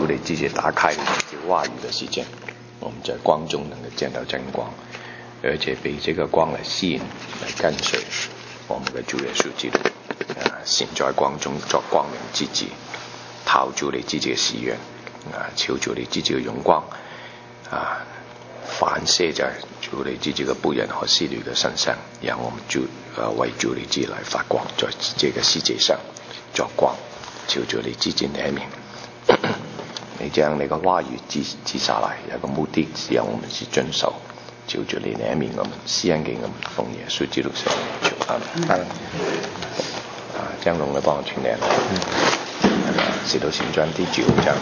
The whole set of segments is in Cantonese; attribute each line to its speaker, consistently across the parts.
Speaker 1: 主你自己打开这话语的时间，我们在光中能够见到真光，而且被这个光来吸引，来跟随我们的主耶稣基督。行在光中作光明之子，讨主你自己嘅喜悦，求主你自己嘅荣光，反射在主你自己嘅僕人和使女嘅身上，讓我們為主你自己來發光，在這個世界上作光，求主你自己憐憫。你將你嘅話語記下來，有個目的是讓我們去遵守，求主你憐憫我們，施恩給我們，奉耶穌基督聖名求阿們。張龍你幫我傳念，使徒行傳第9章。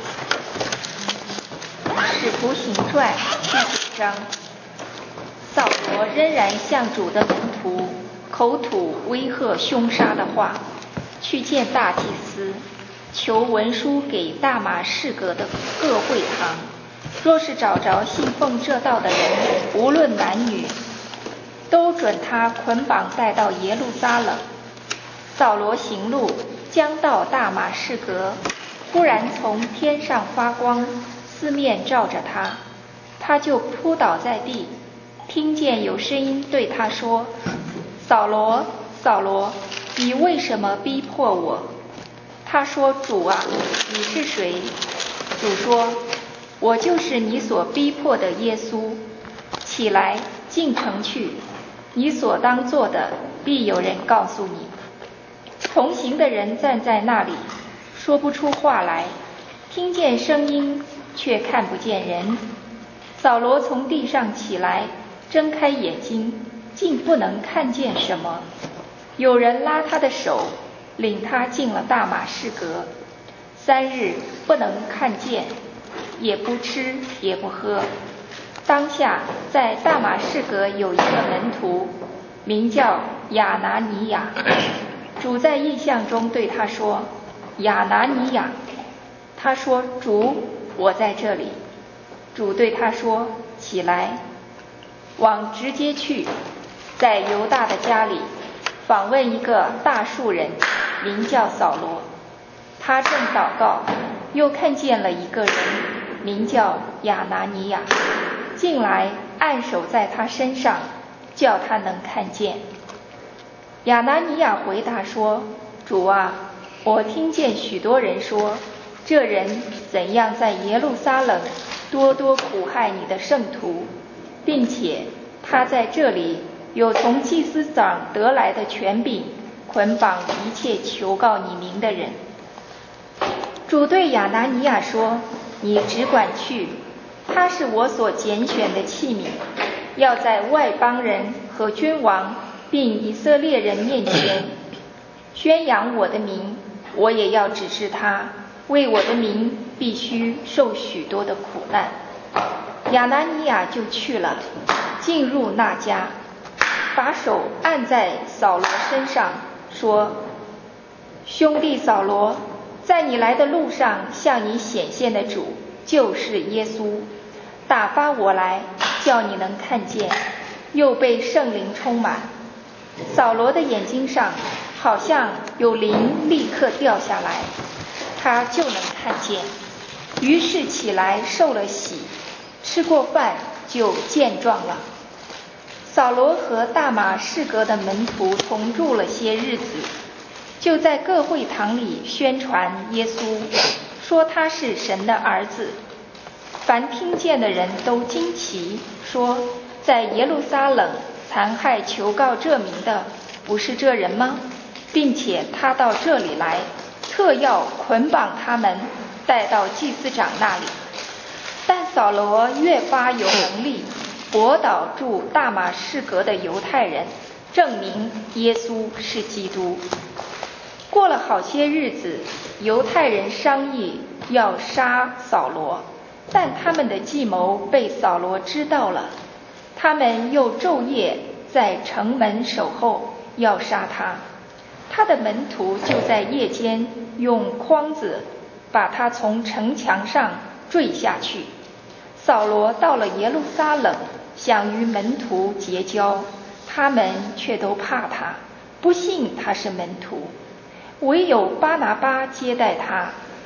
Speaker 2: 使徒行傳第9章，掃羅仍然向主的門徒口吐威嚇兇殺的話，去見大祭司，求文書給大馬士革的各會堂，若是找着信奉這道的人，無論男女，都准他捆綁帶到耶路撒冷。掃羅行路，將到大馬士革，忽然從天上發光，四面照着他，他就撲倒在地，聽見有聲音對他說：掃羅，掃羅，你為什麼逼迫我？他說：主啊，你是誰？主說：我就是你所逼迫的耶穌。起來，進城去，你所當做的必有人告訴你。同行的人站在那裡，說不出話來，聽見聲音，卻看不見人。掃羅從地上起來，睜開眼睛，竟不能看見什麼。有人拉他的手，領他進了大馬士革。3日不能看見，也不吃也不喝。當下在大馬士革有一個門徒，名叫亞拿尼亞。主在異象中對他說：亞拿尼亞。他說：主，我在這裡。主對他說：起來，往直街去，在猶大的家裡訪問一個大數人，名叫掃羅。他正禱告，又看見了一個人，名叫亞拿尼亞，進來按手在他身上，叫他能看見。亞拿尼亞回答說：主啊，我聽見許多人說，這人怎樣在耶路撒冷多多苦害你的聖徒，並且他在這裡有從祭司長得來的權柄，捆綁一切求告你名的人。主對亞拿尼亞說：你只管去，他是我所揀選的器皿，要在外邦人和君王並以色列人面前宣揚我的名，我也要指示他，為我的名必須受許多的苦難。亞拿尼亞就去了，進入那家，把手按在掃羅身上，說：兄弟掃羅，在你來的路上向你顯現的主就是耶穌，打發我來，叫你能看見，又被聖靈充滿。掃羅的眼睛上好像有靈立刻掉下來，他就能看見，於是起來受了洗，吃過飯就健壯了。掃羅和大馬士革的門徒同住了些日子，就在各會堂裡宣傳耶穌，說他是神的兒子。凡聽見的人都驚奇，說：在耶路撒冷殘害求告這名的，不是這人嗎？並且他到這裡來，特要捆綁他們，帶到祭司長那裡。但掃羅越發有能力，駁倒住大馬士革的猶太人，證明耶穌是基督。過了好些日子，猶太人商議要殺掃羅，但他們的計謀被掃羅知道了，他們又晝夜在城門守候，要殺他。他的門徒就在夜間用筐子把他從城牆上墜下去。掃羅到了耶路撒冷，想與門徒結交，他們卻都怕他，不信他是門徒。唯有巴拿巴接待他，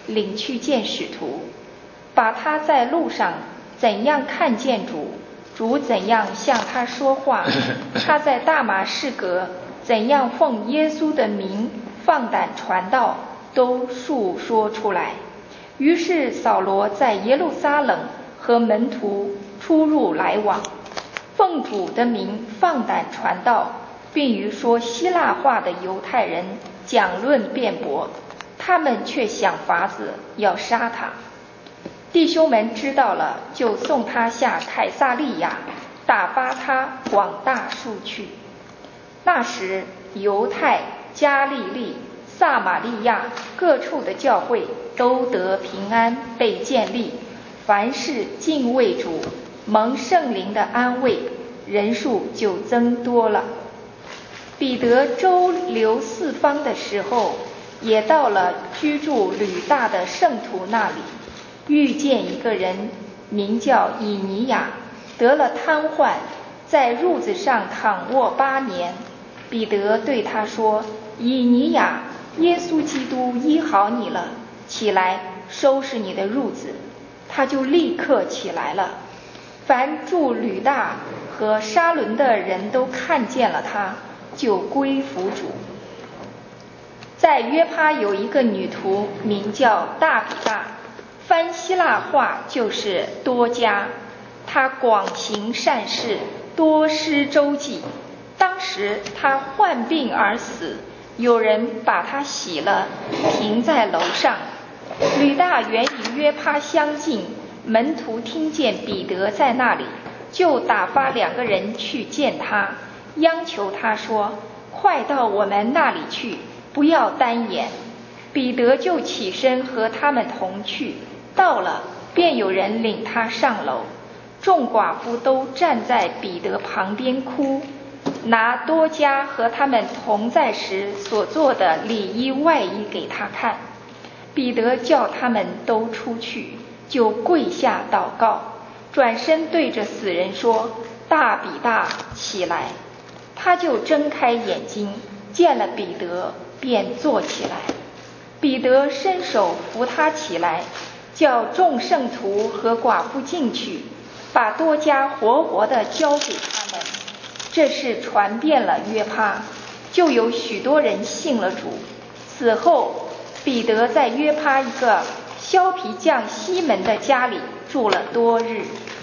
Speaker 2: 领去见使徒，把他在路上怎样看见主，主怎样向他说话，他在大马士革怎样奉耶稣的名放胆传道，都述说出来。于是扫罗在耶路撒冷和门徒出入来往，奉主的名放胆传道，并与说希腊话的犹太人讲论辩驳，他们却想法子要杀他。弟兄们知道了，就送他下凯撒利亚，打发他往大数去。那时犹太、加利利、撒玛利亚各处的教会都得平安，被建立，凡事敬畏主，蒙圣灵的安慰，人数就增多了。彼得周流四方的时候，也到了居住吕大的圣徒那里，遇见一个人名叫以尼雅，得了瘫痪，在褥子上躺卧8年。彼得对他说：以尼雅，耶稣基督医好你了，起来收拾你的褥子。他就立刻起来了。凡住吕大和沙伦的人都看见了他，就归服主。在约帕有一个女徒名叫大比大，翻希腊话就是多加，她广行善事，多施周济。当时她患病而死，有人把她洗了，停在楼上。吕大原与约帕相近，门徒听见彼得在那里，就打发2个人去见他，央求他说：快到我们那里去，不要单言。彼得就起身和他们同去，到了，便有人领他上楼。众寡妇都站在彼得旁边哭，拿多加和他们同在时所做的里衣外衣给他看。彼得叫他们都出去，就跪下祷告，转身对着死人说：大比大，起来。他就睁开眼睛，见了彼得，便坐起来。彼得伸手扶他起来，叫众圣徒和寡妇进去，把多加活活地交给他们。这事传遍了约帕，就有许多人信了主。此后彼得在约帕一个削皮匠西门的家里住了多日。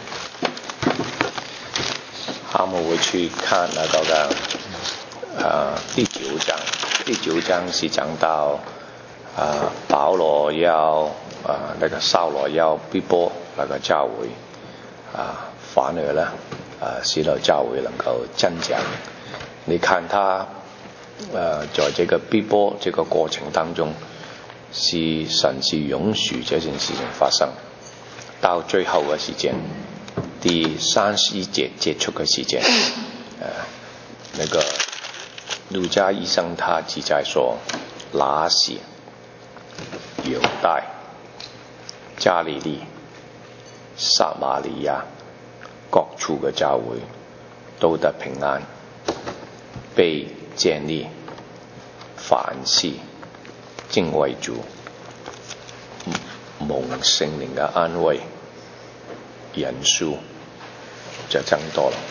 Speaker 1: 好，我们会去看那个第9章。第9章是讲到保罗要那个扫罗要逼迫那个教会反而呢使到教会能够增长。你看他在这个逼迫这个过程当中，是神是允许这件事情发生，到最后的时间，第31节结束的时间，那个路加医生他记载说，那时犹太、加利利、撒玛利亚各处的教会都得平安，被建立，凡事敬畏主，蒙圣灵的安慰，人数就增多了。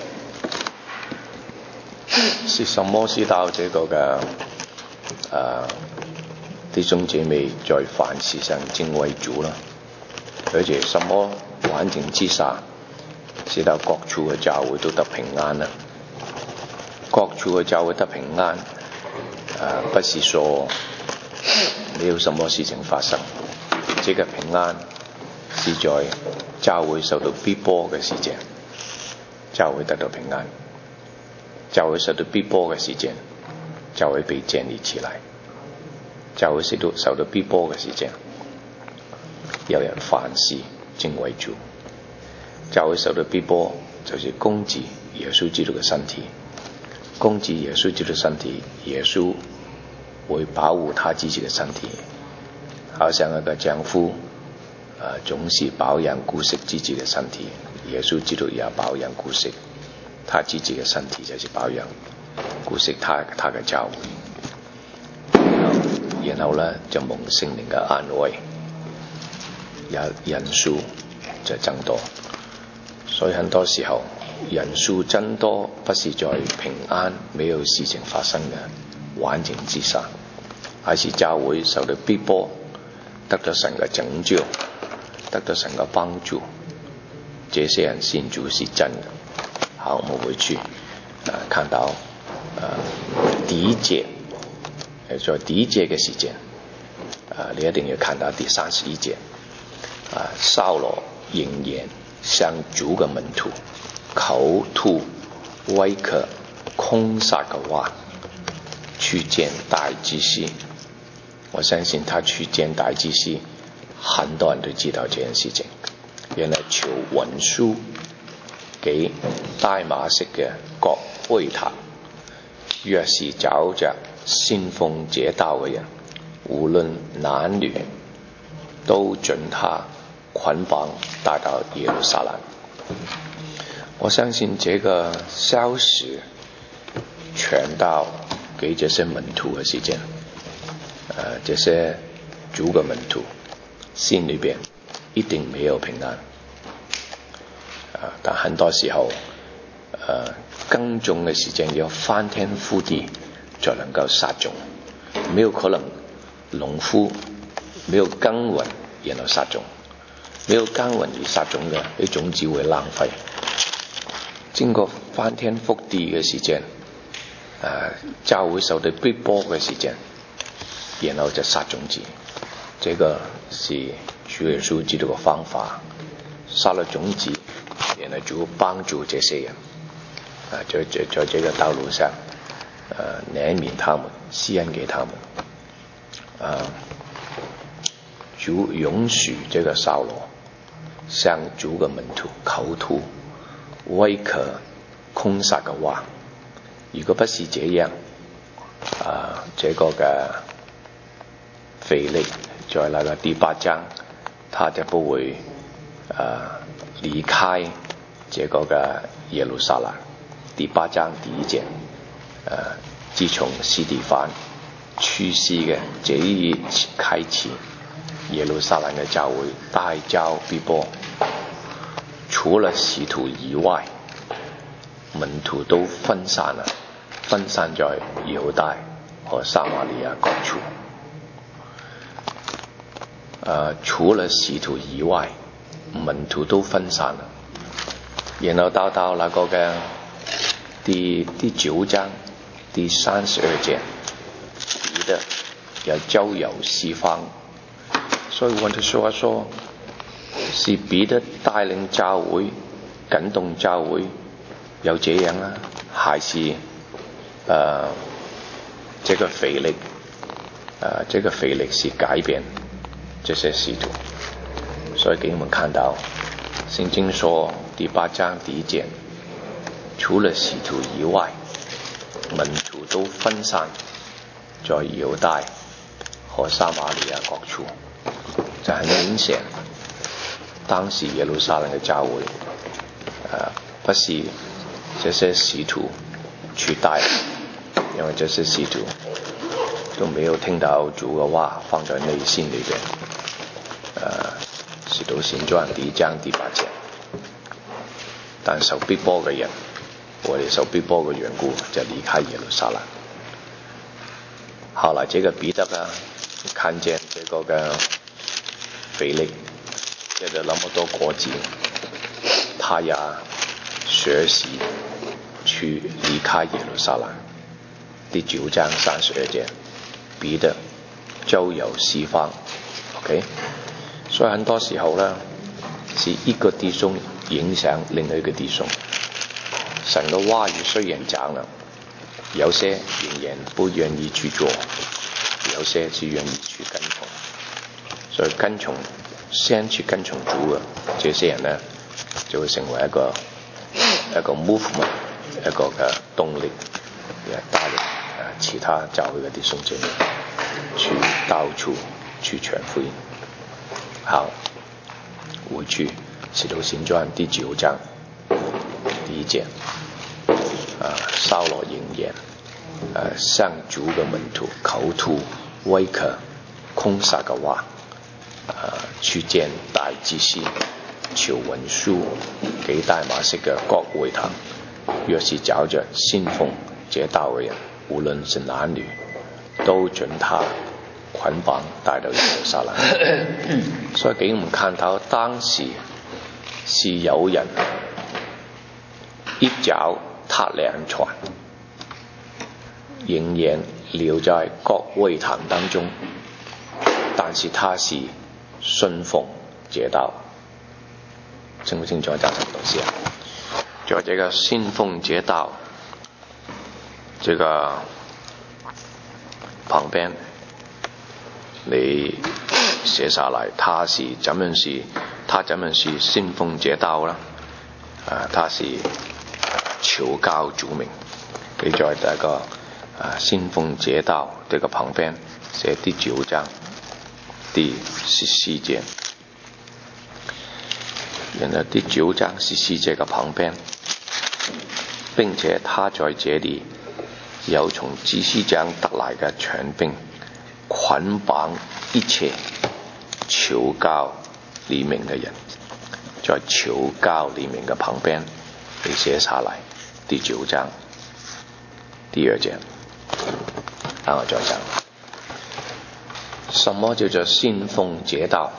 Speaker 1: 是什么使到这个的弟兄姐妹在凡事上敬畏主呢？而且什么环境之下使到各处的教会都得平安呢？各处的教会得平安不是说没有什么事情发生，这个平安是在教会受到逼迫的时间，教会得到平安。教会受到逼迫的时间，教会被建立起来。教会受到逼迫的时间，有人凡事敬畏主。教会受到逼迫就是攻击耶稣基督的身体，攻击耶稣基督的身体，耶稣会保护他自己的身体，好像那个丈夫总是保养顾惜自己的身体，耶稣基督也保养顾惜他自己的身体，就是保养顾惜他的教会。 然後呢就蒙聖靈嘅安慰，人數就增多。所以很多時候人數增多不是在平安沒有事情發生嘅環境之下，而是教會受到逼迫，得到神嘅拯救，得到神嘅幫助，這些人信主是真的。好，我們回去看到第一節，在第一節嘅時間你一定要看到第31節掃羅仍然向主嘅門徒口吐威嚇兇殺嘅話，去見大祭司。我相信他去見大祭司，很多人都知道這件事情。原來求文書給大馬色嘅各會堂，若是找着信奉這道嘅人，無論男女，都准他捆綁帶到耶路撒冷。我相信這個消息傳到給這些門徒嘅時間，這些主嘅門徒心裏邊一定沒有平安。但很多時候耕種嘅時間要翻天覆地才能夠撒種，沒有可能農夫沒有耕耘然後撒種，沒有耕耘而撒種嘅，啲種子會浪費。經過翻天覆地嘅時間，教會受到逼迫嘅時間，然後就撒種子。這個是主耶穌知道嘅方法，撒了種子，然後主幫助這些人，在這個道路上，憐憫他們，施恩給他們。主允許這個掃羅向主嘅門徒口吐威嚇兇殺嘅話。如果不是這樣，這個嘅腓力在那個第8章，他就不會離開這個嘅耶路撒冷。第8章第1節，自從司提反去世嘅這一日開始，耶路撒冷嘅教會大遭逼迫，除了使徒以外，門徒都分散了，分散在猶大和撒瑪利亞各處。除了使徒以外，門徒都分散了。然後到那個嘅第9章第32節，彼得要周遊四方。所以換句說話說，是彼得帶領教會，感動教會有這樣啦，還是這個腓力，這個腓力是改變這些使徒。所以給你們看到聖經說第8章第1節，除了使徒以外，門徒都分散在猶大和撒瑪利亞各處。就很明顯，當時耶路撒冷嘅教會不是這些使徒去帶，因為這些使徒都沒有聽到主嘅話放在內心裏邊。使徒行傳第1章第8節，但受逼迫嘅人，我哋受逼迫嘅緣故就離開耶路撒冷。後來這個彼得看見這個嘅腓力結了那麼多果子，他也學習去離開耶路撒冷。第9章32節，彼得周遊四方。OK， 所以很多時候呢，是一個弟兄影響另外一個弟兄。神嘅話語雖然講了，有些仍然不願意去做，有些是願意去跟從。所以先去跟從主嘅這些人呢，就會成為一個 movement， 一個嘅動力，也帶領其他教會嘅弟兄姐妹去到處去傳福音。好，回去使徒行傳第9章第1節，掃羅仍然向主嘅門徒口吐威克空撒嘅話，去見大祭司，求文書給大馬色嘅各會堂，若是找着信奉這道嘅人，無論是男女，都准他捆綁帶到耶路撒冷。所以給我們看到當時是有人一腳踏兩船，仍然留在各會堂當中，但是他是信奉這道。清不清楚？講什麼東西啊？就這個信奉這道，這個旁邊你寫下來，他怎麼是信奉這道啦？他是求告主名。你在這個信奉這道這個旁邊寫第9章第14節，然後第9章14節嘅旁邊，並且他在這裡有從祭司長得來嘅權柄，捆綁一切求告黎明嘅人。在求告黎明嘅旁邊，你寫下來第9章第2節。讓我再講，什麼叫做信奉這道？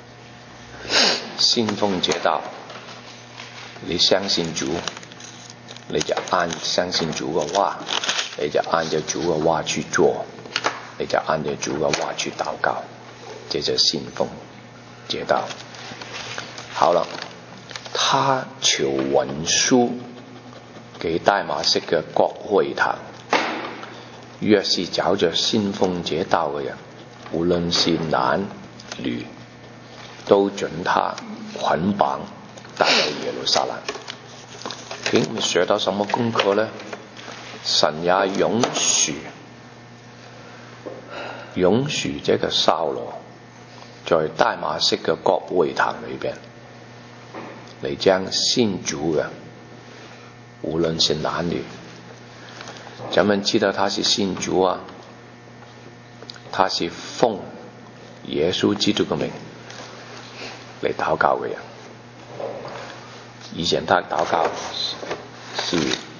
Speaker 1: 信奉這道，你相信主，你就相信主嘅話，你就按照主嘅話去做，你就按照主嘅話去禱告，這就信奉這道。好了，他求文書給大馬色嘅各會堂，若是找着信奉這道嘅人，無論是男女，都准他捆綁帶到耶路撒冷。給我們學到什麼功課呢？神也允許這個掃羅在大馬色嘅各會堂裏邊，嚟將信主嘅，無論是男女，咱們知道他是信主啊，他是奉耶穌基督嘅名嚟禱告嘅人。以前他禱告是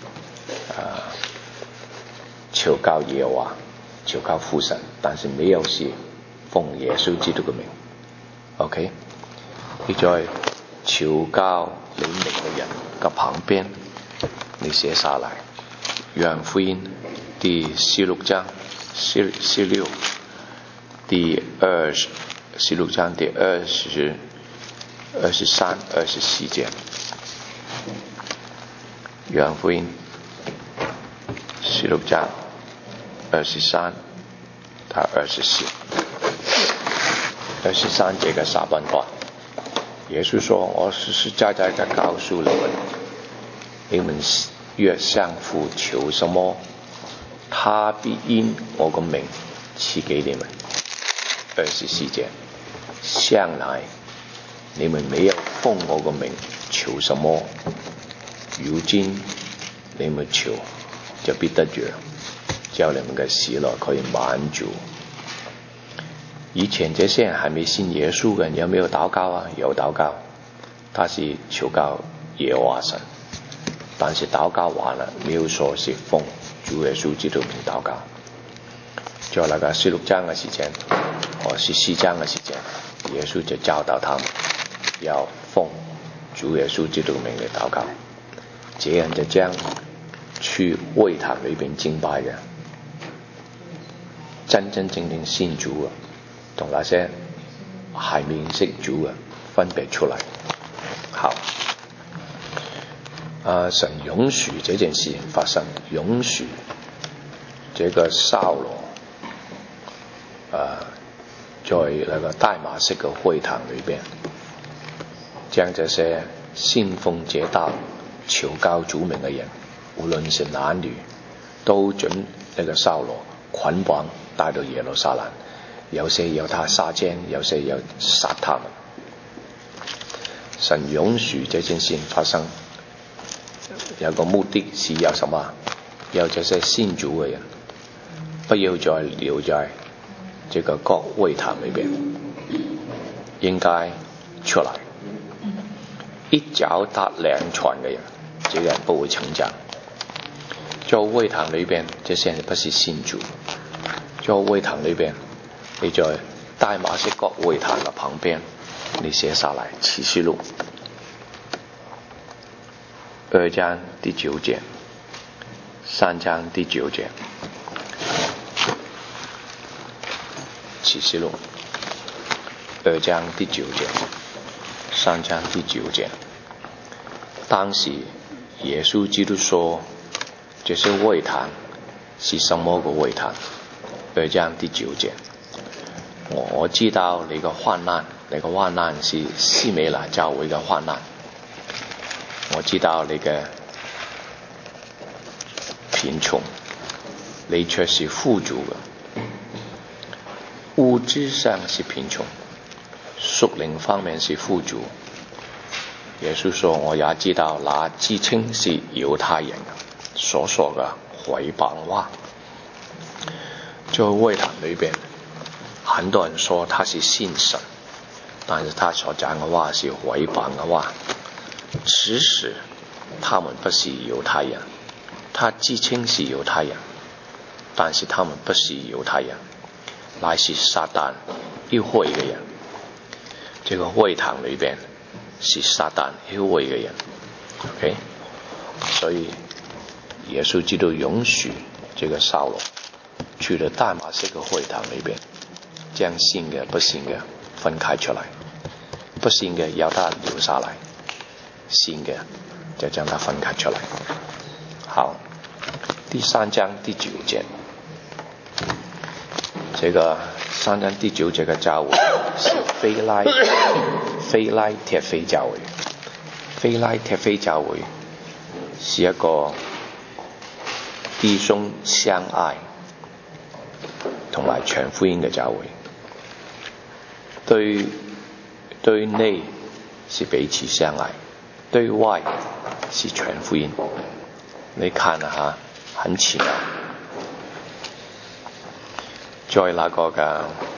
Speaker 1: 求告耶和華，求告父神，但是沒有是奉耶穌基督嘅名。OK， 你在求告黎明嘅人嘅旁邊，你寫下來約翰福音第16章16第16章第23、24節。約翰福音16章23到24。23節嘅下半段，耶穌說：我實實在在地告訴你們若向父求什麼，他必因我個名賜給你們。24節，向來你們沒有奉我個名求什麼，如今你們求就必得着，叫你們嘅喜樂可以滿足。以前這些人還沒信耶穌嘅人有沒有禱告啊？有禱告，他是求告耶和華神，但是禱告完了沒有說是奉主耶穌基督名禱告。在那個16章嘅時間和14章嘅時間，耶穌就教導他們要奉主耶穌基督名嚟禱告，這樣就將去會堂裏邊敬拜嘅真真正正信主同那些還沒認識主嘅分別出來。好，神允許這件事發生，允許這個掃羅在那個大馬色嘅會堂裏邊，將這些信奉這道求告主名嘅人，無論是男女，都准那個掃羅捆綁帶到耶路撒冷。有些要他殺奸，有些要殺他們。神允許這件事發生，有個目的是要什麼？要這些信主嘅人不要再留在这个各会堂里边，应该出来。一脚踏两船的人，这个人不会成长。在会堂里边，这些人不是信主。在会堂里边，你在大马士革会堂的旁边，你写下来启示录2章第9节，3章第9节，启示录2章第9节，3章第9节。当时耶稣基督说，这些会堂是什么个会堂？2章第9节，我知道你个患难，你个患难是西美拿教会的患难。我知道你嘅贫穷，你却是富足嘅。物质上是贫穷，属灵方面是富足。耶稣说，我也知道那自稱是猶太人所說嘅毀謗話。在會堂裏邊，很多人說他是信神，但是他所講嘅話是毀謗嘅話。其實他們不是猶太人，他自稱是猶太人，但是他們不是猶太人，乃是撒旦要會嘅人。這個會堂裏邊是撒旦要會嘅人 ，OK， 所以耶穌基督允許這個掃羅去了大馬士革會堂裏邊，將信嘅不信嘅分開出來，不信嘅要他留下來，信嘅就將它分開出來。好，第3章第9節，這個3章第9節嘅教會是非拉鐵非教會。非拉鐵非教會是一個弟兄相愛同埋傳福音嘅教會，對內是彼此相愛，對外是傳福音。你看下，很奇妙。在那個嘅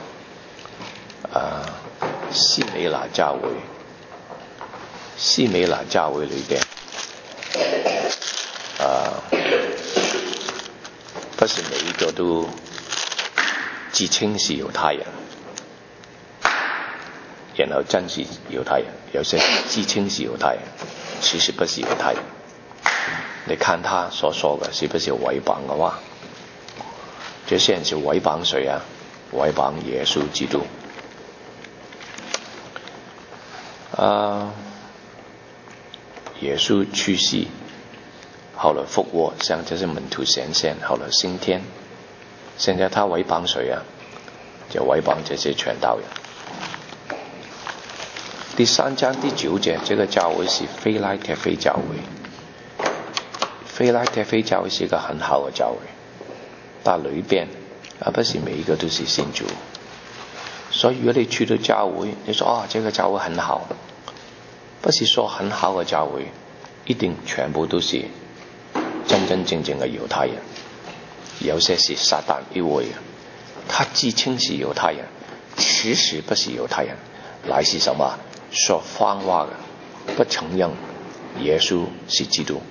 Speaker 1: 西美拿教會，西美拿教會裏邊，不是每一個都自稱是猶太人，然後真是猶太人，有些自稱是猶太人，其實不是猶太人。你看他所說的是不是毀謗的話？這些人是毀謗誰啊？毀謗耶穌基督。耶穌去世，後來復活，向這些門徒顯現，後來升天。現在他毀謗誰啊？就毀謗這些傳道人。第3章第9節，這個教會是非拉鐵非教會。非拉鐵非教會是一個很好的教會，但裏邊不是每一個都是信主。所以如果你去到教會，你說這個教會很好，不是說很好的教會一定全部都是真真正正的猶太人，有些是撒旦要會的，他自稱是猶太人，其實不是猶太人，乃是什麼？說謊話的，不承認耶穌是基督。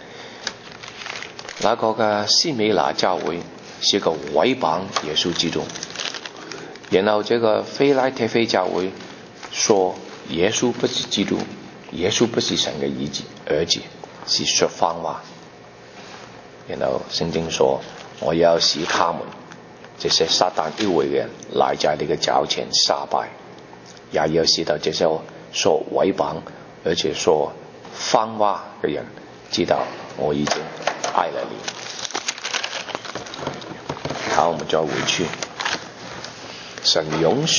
Speaker 1: 那個嘅西美拿教會是一個毀謗耶穌基督，然後這個非拉鐵非教會說耶穌不是基督，耶穌不是神嘅兒子，是說謊話。然後聖經說，我要使他們這些撒旦要會嘅人賴在你嘅腳前下拜，也要使到這些說毀謗而且說謊話嘅人知道我已經愛了你。好，我們再回去。神允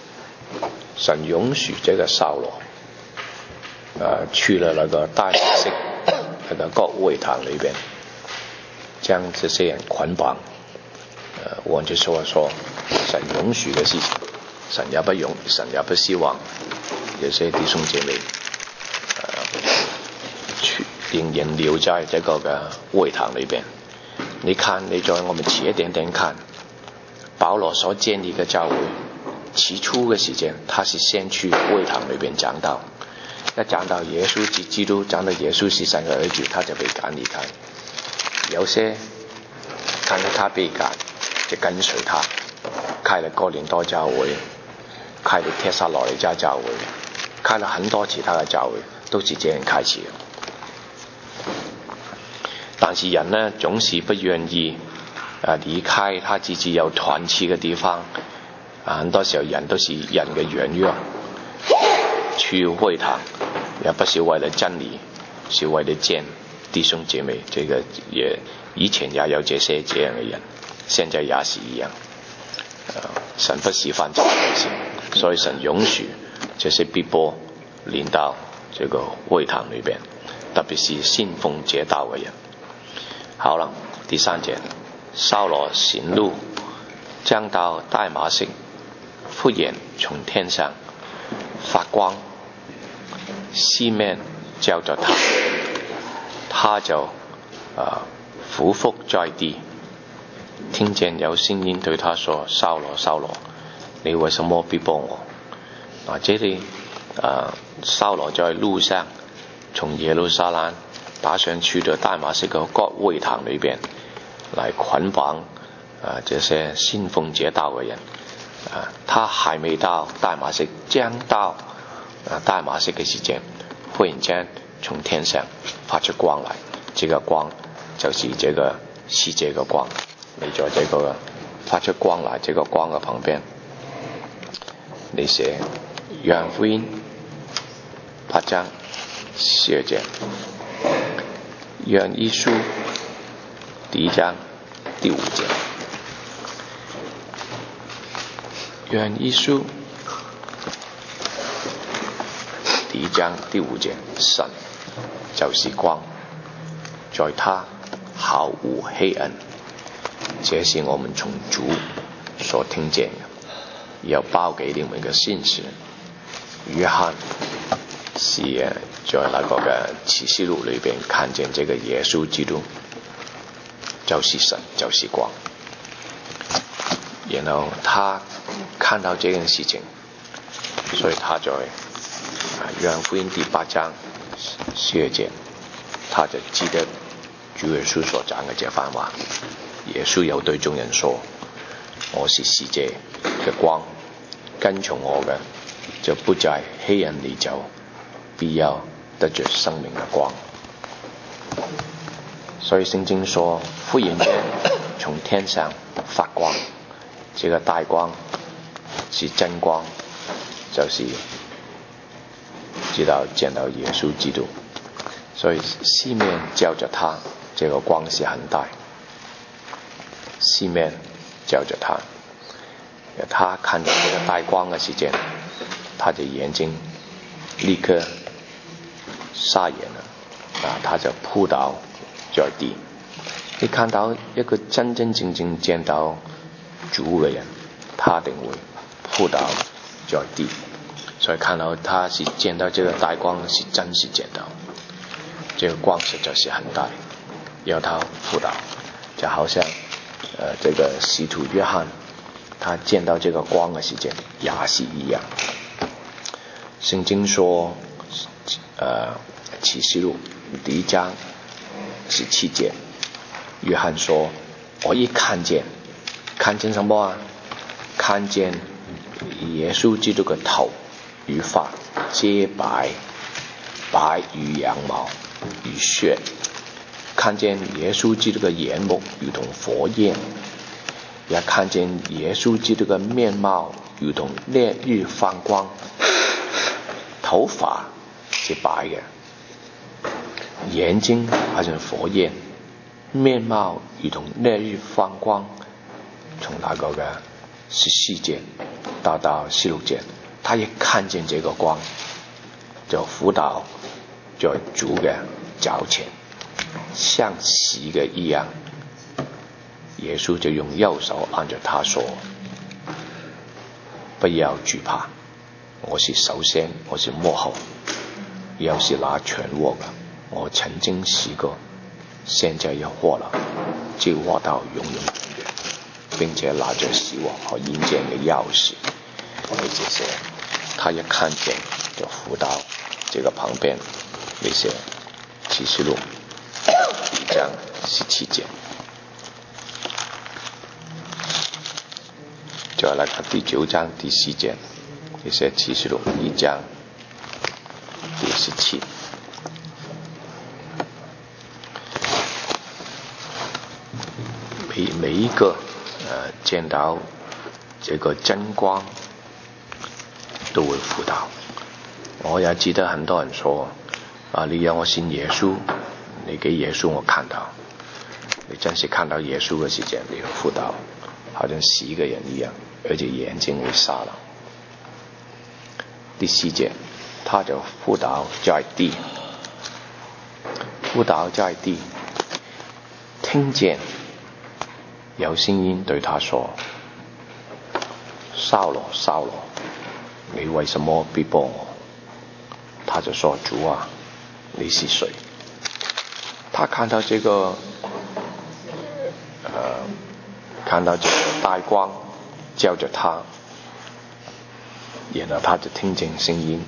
Speaker 1: 許這個掃羅去了那個大馬士革那個各會堂裏邊，將這些人捆綁。我就說神允許的事情，神也不希望有些弟兄姐妹仍然留在這個嘅會堂裏邊。你看，你在我們遲一點點看， 保罗所建立的教会起初的时间，他是先去会堂里边讲道，一讲到耶稣基督，讲到耶稣是神的儿子，他就被赶离开。有些看到他被赶，就跟随他，开了哥林多教会，开了帖撒罗尼迦教会，开了很多其他的教会，都是这样开始的。但是人呢，总是不愿意离开他自己有团契的地方。很多时候人都是人的软弱，去会堂也不是为了真理，是为了见弟兄姐妹。这个也以前也有这样的人，现在也是一样。神不喜欢这个东西，所以神允许这些逼迫临到这个会堂里边，特别是信奉这道的人。好了，第3节，扫罗行路将到大马色，忽然从天上发光，四面照着他，他就俯伏在地，听见有声音对他说：扫罗，扫罗，你为什么逼迫我？这里扫罗在路上从耶路撒冷打算去到大马色的各会堂里边来捆绑这些信奉这道的人。他还没到大马色，将到大马色的时间，忽然间从天上发出光来，这个光就是这个世界的光。你在这个发出光来这个光的旁边，你写约翰福音8章12节，约翰一书第1章第5节，约翰一书第1章第5节，神就是光，在他毫无黑暗。这是我们从主所听见的，要报给你们的信息。约翰是在那个启示录里边看见这个耶稣基督就是神，就是光。然后他看到这件事情，所以他在约翰福音第8章12节，他就记得主耶稣所讲的这番话。耶稣有对众人说：我是世界的光，跟从我的就不在黑暗里走，必要得着生命的光。所以圣经说，忽然间从天上发光，这个大光是真光，就是知道见到耶稣基督，所以四面照着他，这个光是很大，四面照着他。他看到这个大光的时间，他的眼睛立刻傻眼了，他就扑倒在地。你看到一个真真正正见到主的人，他一定会扑倒在地。所以看到他是见到这个大光，是真是见到这个光实在是很大，要他扑倒，就好像这个使徒约翰他见到这个光的时间也是一样。圣经说启示录第1章17节，约翰说：我一看见什么啊？看见耶稣基督的头与发洁白，白如羊毛如雪，看见耶稣基督的眼目如同火焰，也看见耶稣基督的面貌如同烈日放光，头发是白的，眼睛好像火焰，面貌如同烈日放光。从那个14节到16节，他也看见这个光，就伏倒在主的脚前，像死的一样。耶稣就用右手按着他说：不要惧怕，我是首先，我是末後，又是那全活的，我曾经死过，现在也活了，就活到永永远远。 并且拿着死亡和阴间的钥匙。这些他一看见就扶到这个旁边那些启示录1章17节，就来看第9章第4节，这些启示录1章第17。每一个见到这个真光都会辅导。我也记得很多人说你让我信耶稣，你给耶稣我看到，你真是看到耶稣的时间，你会辅导好像死一个人一样，而且眼睛会瞎了。第4节，他就辅导在地，听见有声音对他说：扫罗，扫罗，你为什么逼迫我？他就说：主啊，你是谁？他看到这个大光照着他，然后他就听见声音，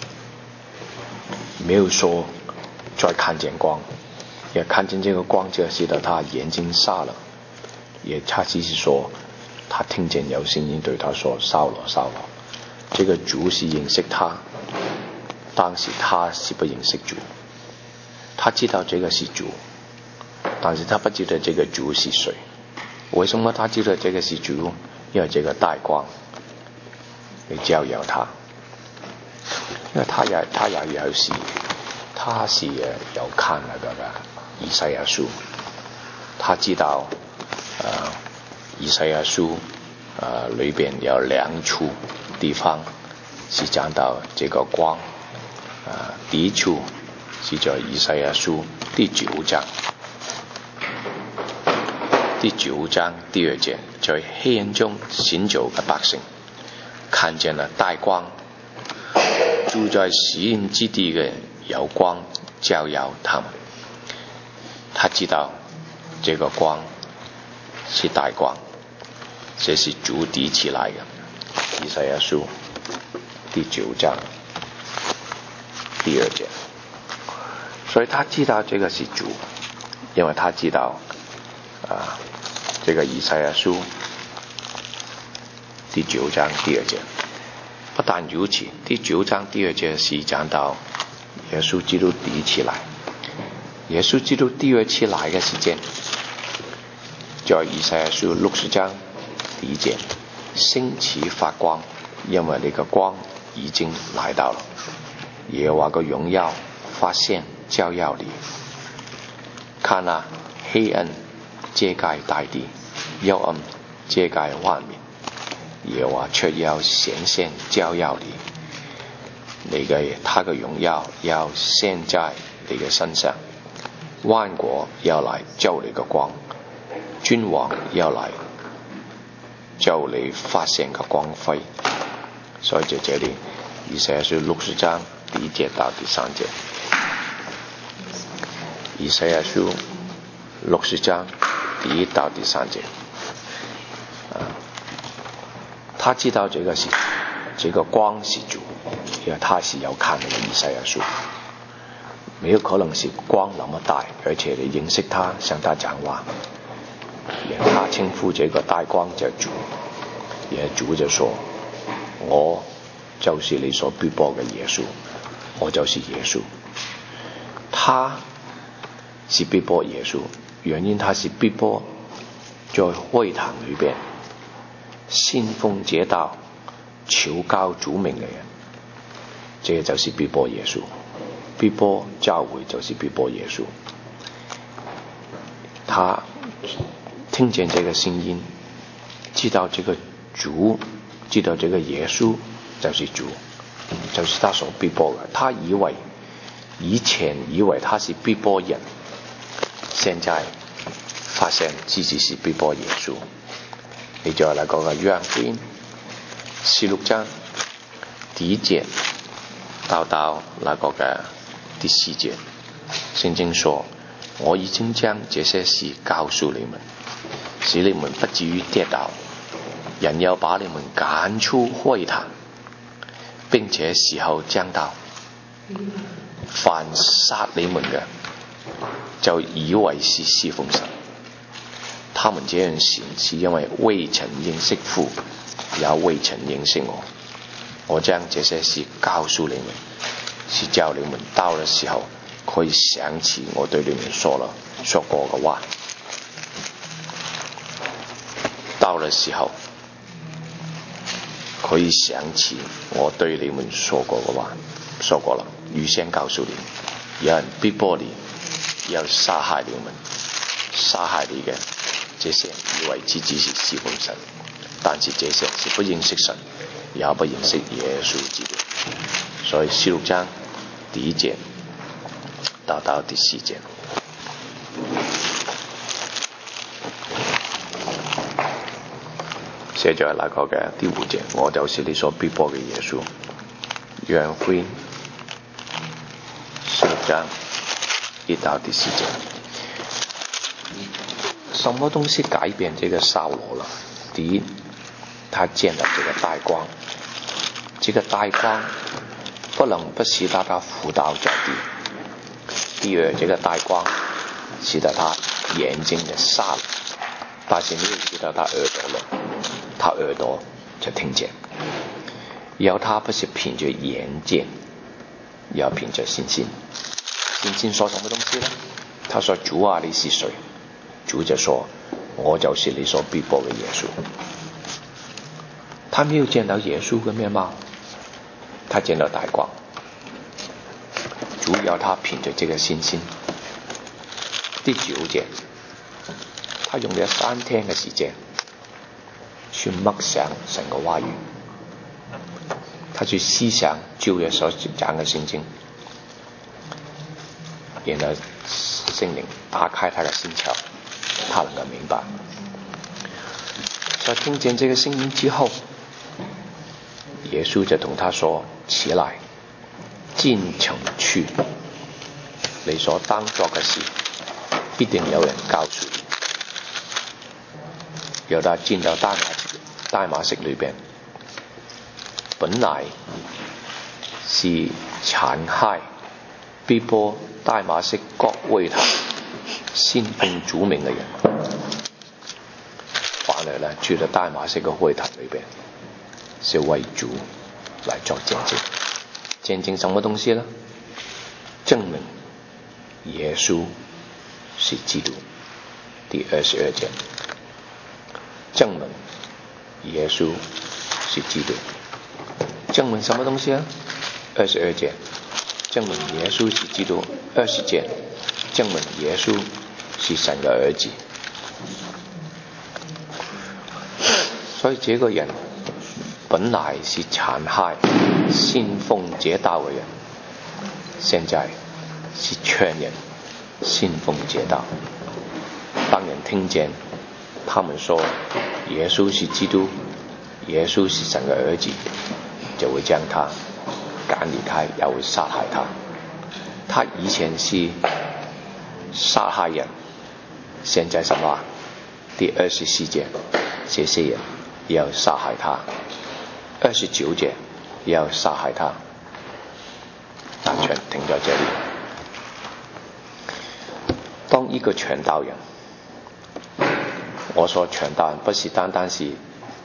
Speaker 1: 没有说再看见光，也看见这个光就使得他眼睛瞎了，也他只是说他听见有声音对他说：扫罗，扫罗。这个主是认识他，当时他是不认识主，他知道这个是主，但是他不知道这个主是谁。为什么他知道这个是主？因为这个大光你照耀他，因为他也有时他是有看那个以赛亚书，他知道以赛亚书里边有2处地方是讲到这个光，第一处是在以赛亚书第9章，第9章第2节，在黑暗中行走的百姓看见了大光，住在死荫之地的有光照耀他们。他知道这个光是大光，这是主提起来的。以赛亚书第9章第2节，所以他知道这个是主，因为他知道这个以赛亚书第9章第2节。不但如此，第9章第2节是讲到耶稣基督提起来，耶稣基督第2次来的时间，在以赛亚书60章第1节，星起發光，因為那個光已經來到了，耶和華個榮耀發現照耀你。看啊，黑暗遮蓋大地，幽暗遮蓋萬民，耶和華卻要顯現照耀你，他的榮耀要現在你的身上，萬國要來照你個光，君王要來照你發現嘅光輝。所以在這裡以賽亞書60章第1節到第3節，以賽亞書60章第1到第3節，他知道這個光是主，因為他是有看那個以賽亞書，沒有可能是光那麼大，而且你認識他向他講話，他稱呼這個大光叫主，也主就說：我就是你所逼迫的耶穌，我就是耶穌。他是逼迫耶穌，原因他是逼迫在會堂裏邊煽風解道求告主名的人，這就是逼迫耶穌，逼迫教會就是逼迫耶穌。他聽見這個聲音，知道這個主，知道這個耶穌就是主，就是他所逼迫的。他以前以為他是逼迫人，現在發現自己是逼迫耶穌。你再來講個約翰福音16章第1節到那個嘅第4節，聖經說：我已經將這些事告訴你們， 使你們不至於跌倒。人要把你們趕出會堂，並且時候將到，凡殺你們嘅，就以為是侍奉神。他們這樣行，是因為未曾認識父，也未曾認識我。我將這些事告訴你們，是叫你們到的時候可以想起我對你們說過嘅話。到的時候可以想起我對你們說過嘅話，說過了，預先告訴你，有人逼迫你，要殺害你們，殺害你嘅這些人以為自己是侍奉神，但是這些人是不認識神，也不認識耶穌基督。所以16章第1節到第4節。寫咗那個嘅第5節，我就是你所逼迫嘅耶穌。約翰福音16章1到第4節。什麼東西改變這個掃羅了？第一，他見到這個大光，這個大光不使到他伏倒在地。第二，這個大光使到他眼睛的瞎了，但是沒有使到他耳朵了，他耳朵就聽見。然後他不是憑着眼見，要憑着信心。信心說什麼東西呢？他說：主啊，你是誰？主就說：我就是你所逼迫的耶穌。他沒有見到耶穌的面貌，他見到大光。主要他憑着這個信心。第9節，他用了3天的時間去默想神的話語，他去思想舊約所講的聖經，然後聖靈打開他的心竅，他能夠明白。在聽見這個聲音之後，耶穌就同他說：起來，進城去，你所當作的事必定有人告訴你。由他進到大馬色裏邊，本來是殘害逼迫大馬色各會堂信奉主名的人，反而呢去了大馬色嘅會堂裏邊，是為主來做見證。見證什麼東西呢？證明耶穌是基督。第22節，證明耶穌是基督。證明什麼東西啊？22節，證明耶穌是基督。20節，證明耶穌是神的兒子。所以這個人本來是殘害信奉這道的人，現在是勸人信奉這道。當人聽見他們說耶穌是基督，耶穌是神的兒子，就會將他趕離開，也會殺害他。他以前是殺害人，現在什麼？第24節，這些人要殺害他。29節要殺害他。但全停在這裡。當一個傳道人，我說傳道人不是單單是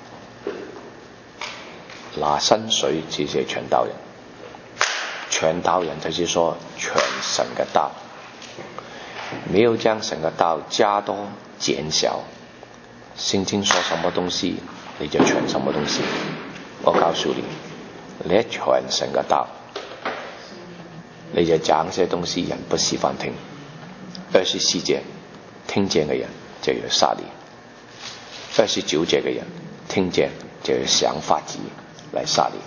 Speaker 1: 拿薪水這些傳道人，傳道人就是說傳神的道，沒有將神的道加多減少。聖經說什麼東西你就傳什麼東西。我告訴你，你一傳神的道，你就講這些東西人不喜歡聽。24節，聽見嘅人就要殺你。29節嘅人聽見就要想法子來殺你。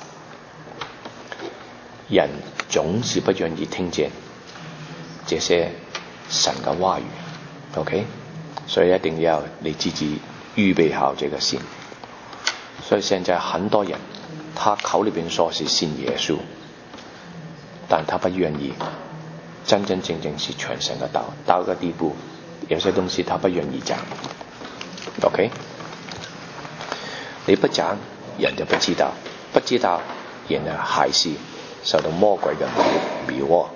Speaker 1: 人總是不願意聽見這些神嘅話語 ，OK？ 所以一定要你自己預備好這個心。所以現在很多人，他口裏邊說是信耶穌，但他不願意真真正正是傳神嘅道，到一個地步，有些東西他不願意講。 OK， 你不讲，人就不知道，不知道，人还是受到魔鬼的迷惑。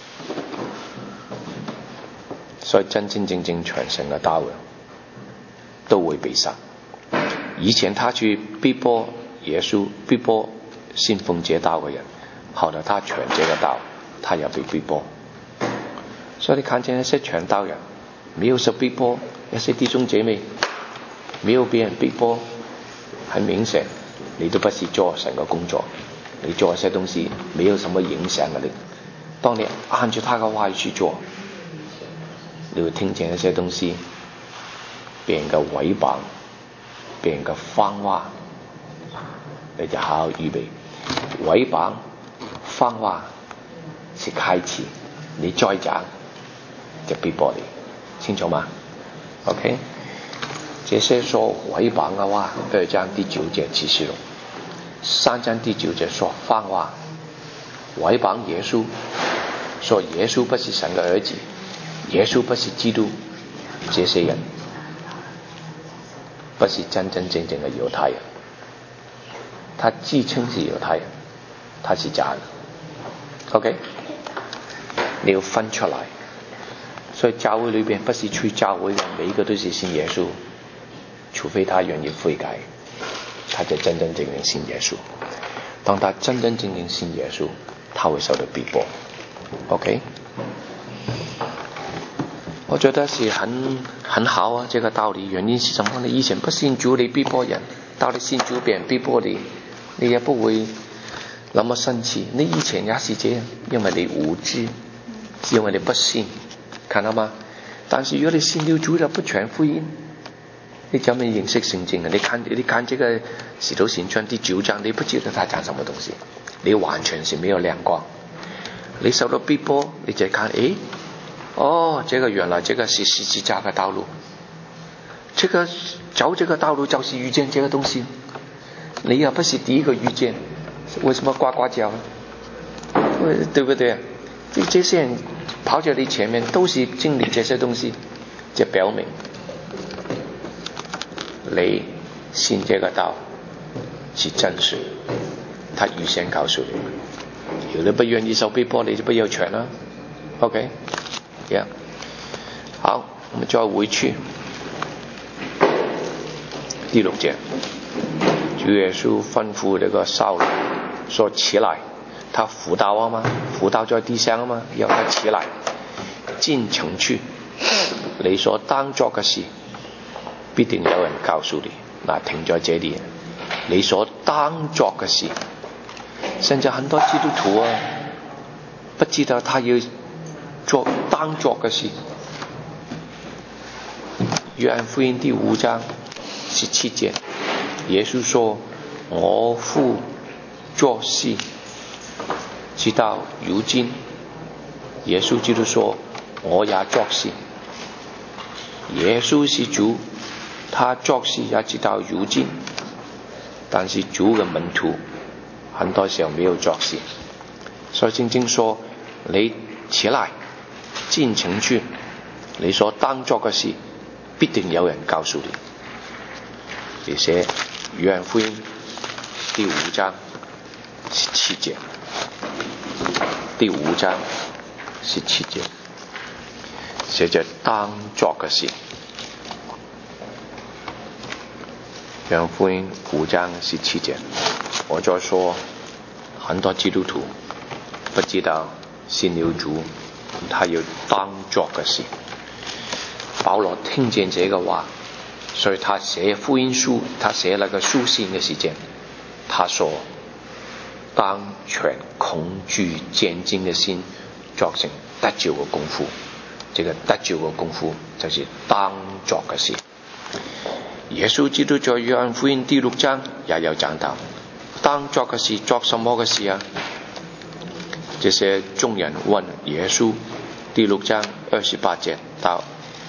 Speaker 1: 所以真真正正传神的道人都会被杀。以前他去逼迫耶稣，逼迫信奉这道的人，后来他传这个道，他也被逼迫。所以你看见那些传道人没有受逼迫，那些弟兄姐妹没有被人逼迫，很明显你都不是做神的工作，你做一些东西没有什么影响的。当你按照他的话去做，你会听见一些东西，别人的诽谤，别人的谎话，你就好好预备。诽谤、谎话是开始，你再讲就逼迫你，清楚吗 ？OK， 这些说诽谤的话，2章第9节启示录，3章第9节说谎话，诽谤耶稣，说耶稣不是神的儿子，耶稣不是基督，这些人不是真真正正的犹太人，他自称是犹太人，他是假的。OK， 你要分出来。所以教会里边不是去教会的每一个都是信耶稣，除非他愿意悔改，他就真真正正信耶稣。当他真真正正信耶稣，他会受到逼迫。OK， 我觉得是很好啊，这个道理。原因是什么呢？以前不信主你逼迫人，到你信主别人逼迫你，你也不会那么生气。你以前也是这样，因为你无知，因为你不信，看到吗？但是如果你信了主了，不传福音，你怎么认识圣经啊？你看这个使徒行传第9章，你不知道他讲什么东西，你完全是没有亮光。你受到逼迫，你再看，这个原来这个是十字架的道路，这个走这个道路就是遇见这个东西。你也不是第一个遇见，为什么呱呱叫？对不对？这些人跑在你前面都是经历这些东西，就表明你信这个道是真实，他预先告诉你。如果你不愿意受逼迫，你就不要传了。OK， 好，我们再回去第6节，主耶稣吩咐那个扫罗说起来，他扶刀啊嘛，扶刀在地上啊嘛，要他起来进城去，你所当作的事必定有人告诉你。停在这里，你所当作的事。现在很多基督徒不知道他要做当作的事。约翰福音第5章17节，耶稣说：“我父做事，直到如今。”耶稣基督说：“我也做事。”耶稣是主，他做事也直到如今。但是主的门徒很多时候没有做事，所以圣经说：“你起来进城去，你所当作的事必定有人告诉你。”这些约翰福音第5章17节，第5章17节写着当作的事。约翰福音5章17节，我再说，很多基督徒不知道信了主，他要当作的事。保罗听见这个话，所以他写福音书，他写那个书信的时间，他说当全恐惧坚定的心作成得救的功夫。这个得救的功夫就是当作的事。耶稣基督在约翰福音第6章也有讲到，当作的事做什么的事啊？这些众人问耶稣，第6章28节到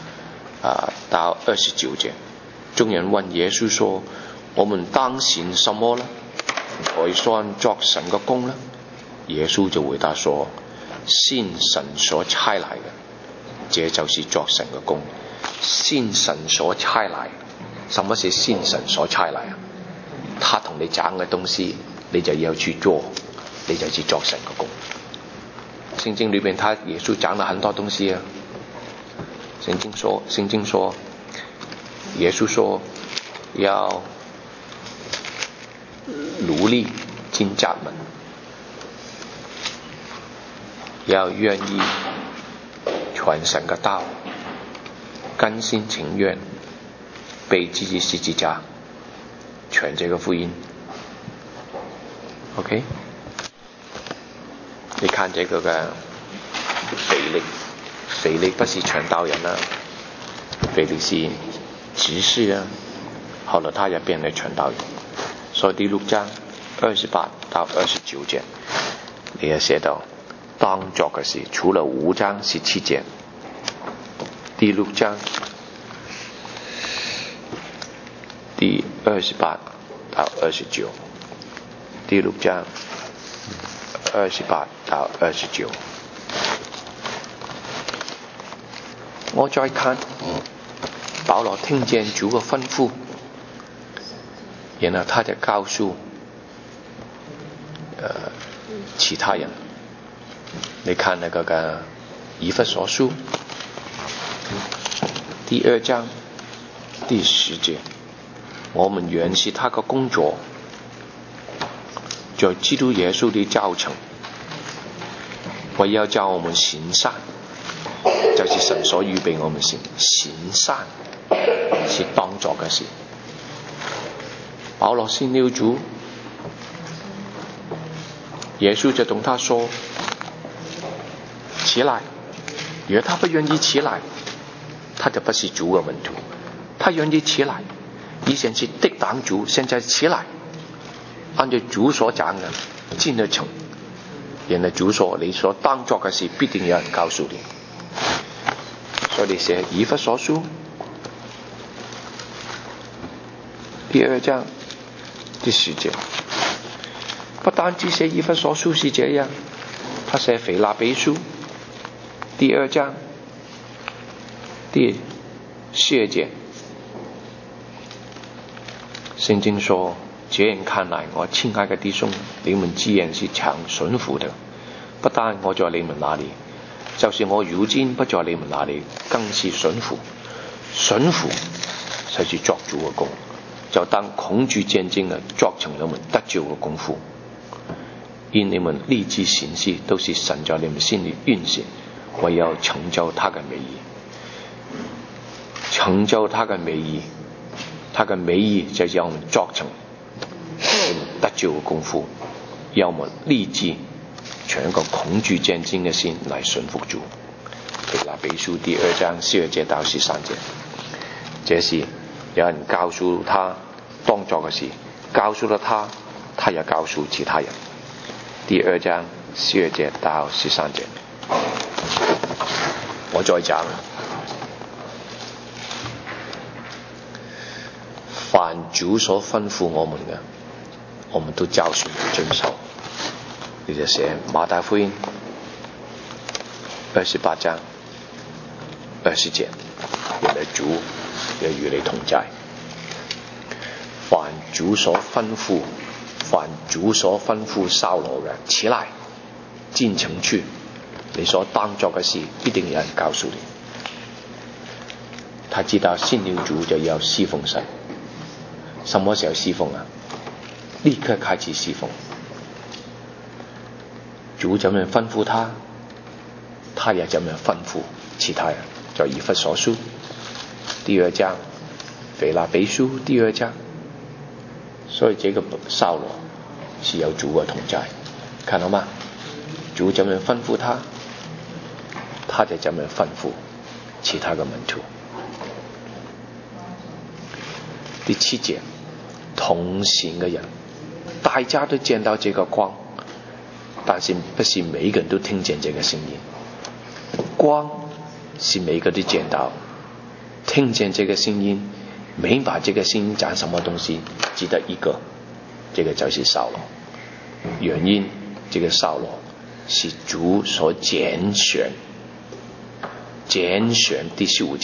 Speaker 1: 29节，众人问耶稣说：“我们当行什么呢？才算作神的工呢？”耶稣就回答说：“信神所差来的，这就是作神的工。信神所差来， 什麼是先神所差嚟啊？他同你講嘅東西，你就要去做，你就去做神嘅工。聖經裏面，他耶穌講了很多東西啊。聖經說，耶穌說要努力進家門，要願意傳神嘅道，甘心情願背自己十字架，傳這個福音。OK， 你看這個嘅腓力不是傳道人啊，腓力是執事啊，後來他也變為傳道人。所以第6章28到29節，你也寫到當作嘅事，除了5章17節，第6章第28到29，第6章28到29。我再看保羅聽見主嘅吩咐，然後他就告訴其他人。你看那個嘅以弗所書第2章第10節，我們原是他的工作，在基督耶穌的造成，為要叫我們行善，就是神所預備我們行善是當作嘅事。保羅信了主，耶穌就同他說起來，如果他不願意起來，他就不是主嘅門徒。他願意起來，以前是敵擋主，現在起來，按照主所講嘅盡了誠。然後主說你所當作嘅事必定有人告訴你。所以你寫以弗所書第2章第10節，不單只寫以弗所書是這樣，他寫腓立比書第2章第12節，聖經說，這樣看來，我親愛的弟兄，你們既然是常順服的，不但我在你們那裡，就是我如今不在你們那裡，更是順服。順服就是作主嘅工，就當恐懼戰兢嘅作成你們得救嘅功夫。因你們立志行事，都是神在你們心裡運行，為要成就他嘅美意。成就他嘅美意，他嘅美意就要我們作成你們得救嘅功夫，要我們立志全一個恐懼戰兢嘅心來順服主。腓立比書第2章12節到13節，這是有人告訴他當作嘅事，告訴了他，他也告訴其他人。第2章12節到13節，我再講，凡主所吩咐我們嘅，我們都照順遵守。你就寫馬太福音28章20節，原來主要與你同在。凡主所吩咐掃羅嘅，起來進城去，你所當作嘅事必定有人告訴你。他知道信了主就要侍奉神，什麼時候侍奉啊？立刻開始侍奉。主怎樣吩咐他，他也怎樣吩咐其他人。在以弗所書第2章，腓立比書第2章，所以這個掃羅是有主嘅同在，看到嗎？主怎樣吩咐他，他就怎樣吩咐其他嘅門徒。第7節，同行嘅人，大家都見到這個光，但是不是每個人都聽見這個聲音？光是每個都見到，聽見這個聲音，明白這個聲音講什麼東西，只得一個，這個就是掃羅。原因，這個掃羅是主所揀選第15節，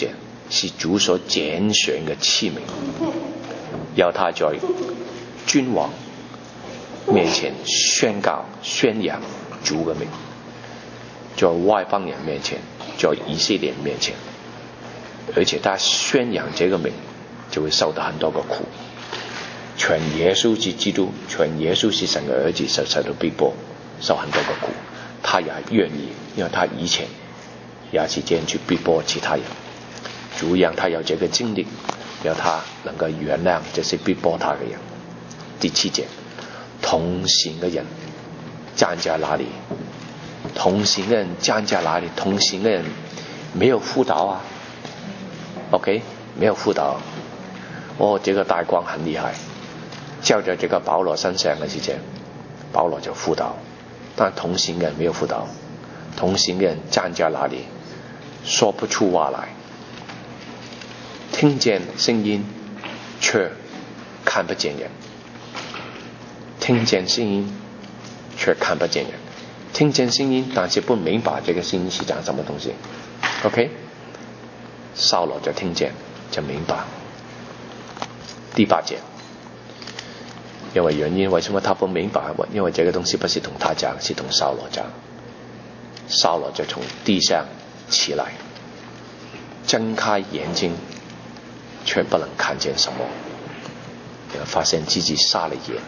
Speaker 1: 是主所拣选嘅器皿，要他在君王面前宣告宣扬主嘅名，在外邦人面前，在以色列人面前，而且他宣扬这个名就会受到很多个苦。全耶稣是基督，全耶稣是神嘅儿子，受到逼迫，受很多个苦，他也愿意，因为他以前也是这样去逼迫其他人。主让他有这个经历，让他能够原谅这些逼迫他的人。第7节，同行的人站在哪里？同行的人站在哪里？同行的人没有辅导啊 ，OK， 没有辅导。这个大光很厉害，照在这个保罗身上的事情，保罗就辅导，但同行的人没有辅导。同行的人站在哪里？说不出话来。听见声音却看不见人，听见声音却看不见人，听见声音但是不明白这个声音是讲什么东西。 OK， 扫罗就听见就明白。第8节，因为原因为什么他不明白？因为这个东西不是同他讲，是同扫罗讲。扫罗就从地上起来，睁开眼睛却不能看见什么，发现自己瞎了眼，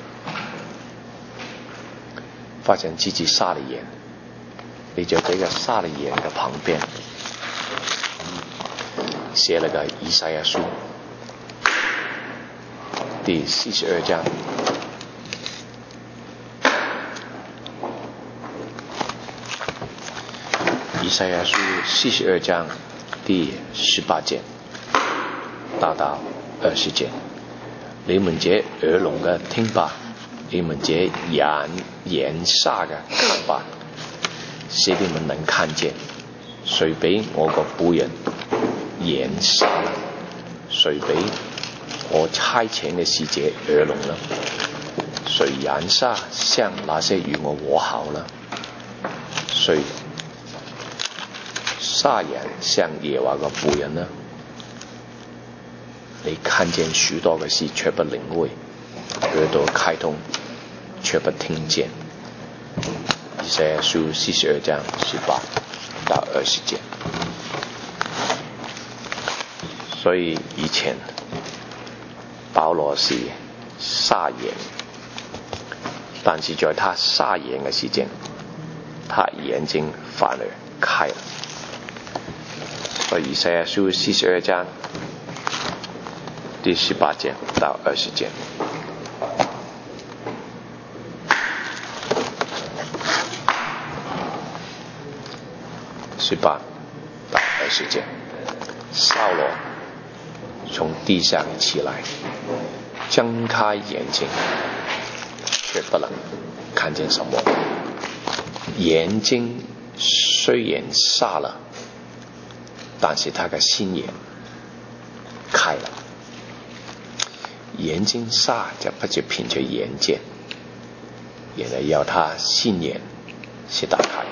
Speaker 1: 发现自己瞎了眼。你就这个瞎了眼的旁边写了个以赛亚书第42章，以赛亚书42章第18节到20节，你們這耳聾嘅聽吧，你們這眼瞎嘅看吧，使你們能看見。誰比我個僕人眼瞎呢？誰比我差遣嘅使者耳聾呢？誰眼瞎像那些與我和好呢？誰瞎眼像耶和華嘅僕人呢？你看見許多嘅事卻不領會，耳朵開通卻不聽見。以賽亞書42章18到20節。所以以前保羅是瞎眼，但是在他瞎眼嘅時間，他眼睛反而開了。所以以賽亞書42章第18節到20節。18到20節，掃羅從地上起來，睜開眼睛，卻不能看見什麼。眼睛雖然瞎了，但是他的心眼開了。眼睛瞎就不是憑着眼見，原來要他心眼是打開。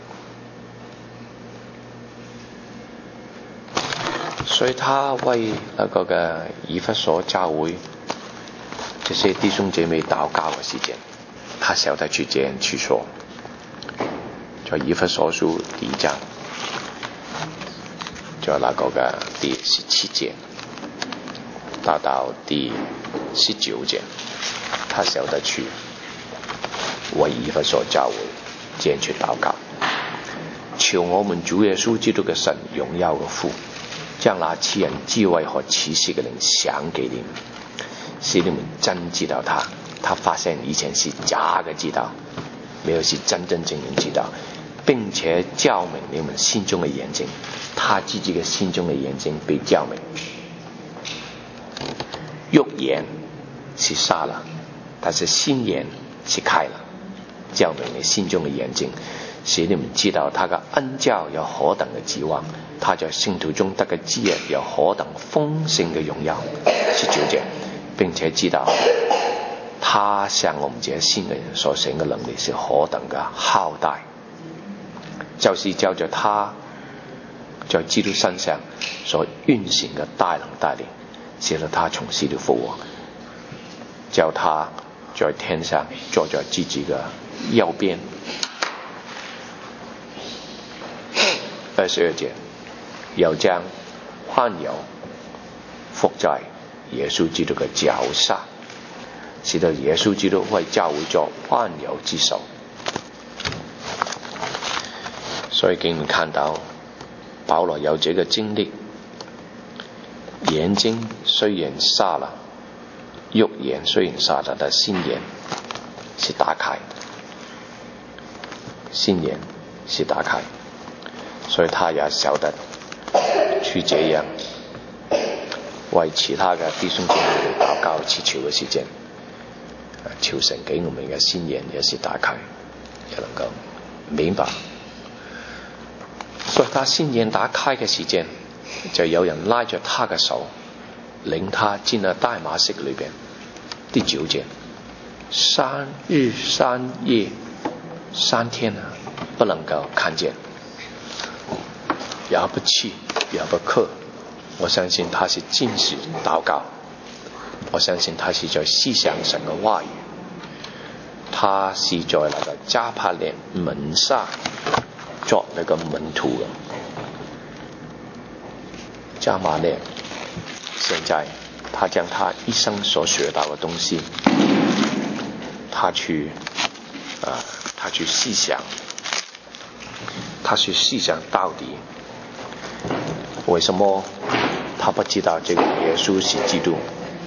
Speaker 1: 所以他為那個嘅以弗所教會這些弟兄姐妹禱告嘅時間，他曉得去這樣去說。在以弗所書第1章，在那個嘅第17節到第19節，他曉得去為以弗所教會這樣去禱告，求我們主耶穌基督嘅神榮耀嘅父，將那賜人智慧和啟示嘅靈賞給你們，使你們真知道他。他發現以前是假嘅知道，沒有是真真正正知道，並且照明你們心中嘅眼睛。他自己嘅心中嘅眼睛被照明，肉眼是瞎了，但是心眼是開了，照明你心中嘅眼睛，使你們知道他嘅恩召有何等嘅指望，他在聖徒中得嘅基業有何等豐盛嘅榮耀。19節，並且知道他向我們這些信嘅人所行嘅能力是何等嘅浩大，就是照着他在基督身上所运行的大能大力，使得他从死里复活，叫他在天上坐在自己的右边。22节，又將寬宥伏在耶穌基督嘅腳上，使到耶穌基督為教會作寬宥之手。所以竟然看到保羅有這個經歷，眼睛雖然瞎了，肉眼雖然瞎了，但心眼是打開，心眼是打開，所以他也曉得去這樣為其他嘅弟兄姊妹禱告祈求嘅時間，求神給我們嘅心眼也是打開，也能夠明白。所以他心眼打開嘅時間，就有人拉着他嘅手，領他進了大馬色裏邊。第9節，3日3夜3天啊，不能夠看見，也不吃也不喝。我相信他是禁食禱告，我相信他是在思想神嘅話語，他是在那個加帕列門下做那個門徒的。加馬列現在他將他一生所學到的東西，他去細想到底為什麼他不知道這個耶穌是基督。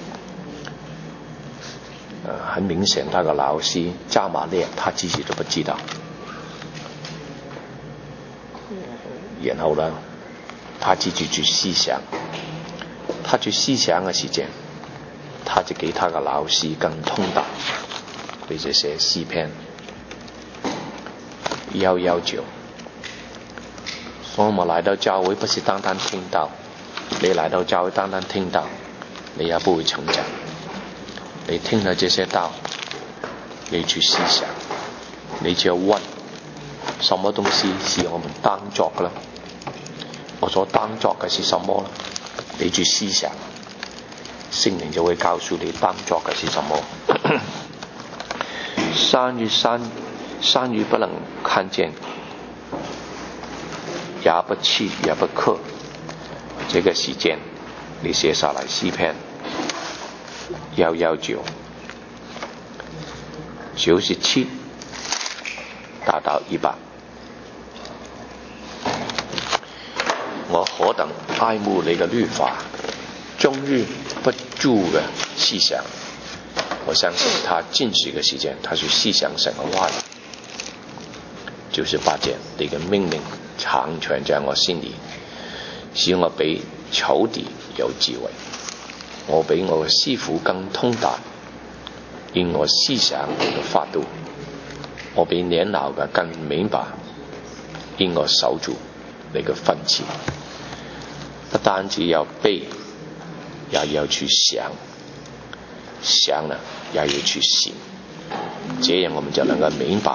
Speaker 1: 很明顯那個老師加馬列他自己都不知道。然後呢，他自己去思想，他去思想嘅時間，他就給他嘅老師更通達，佢就寫詩篇119。所以我們來到教會不是單單聽到，你來到教會單單聽到，你也不會成長。你聽了這些道，你去思想，你就要問，什麼東西是我們當作的呢？我所當作嘅是什麼呢？你去思想，聖靈就會告訴你當作嘅是什麼。3日不能看見，也不吃也不喝，這個時間你寫下來詩篇119，97達到100。我何等愛慕你的律法，終日不住的思想。我相信他禁食的時間，他去思想神的話語。98節，你的命令常存在我心裏，使我比仇敵有智慧，我比我的師傅更通達，因我思想你的法度，我比年老的更明白，因我守住你的訓詞。不單止要背，也要去想，想了也要去行，這樣我們就能夠明白。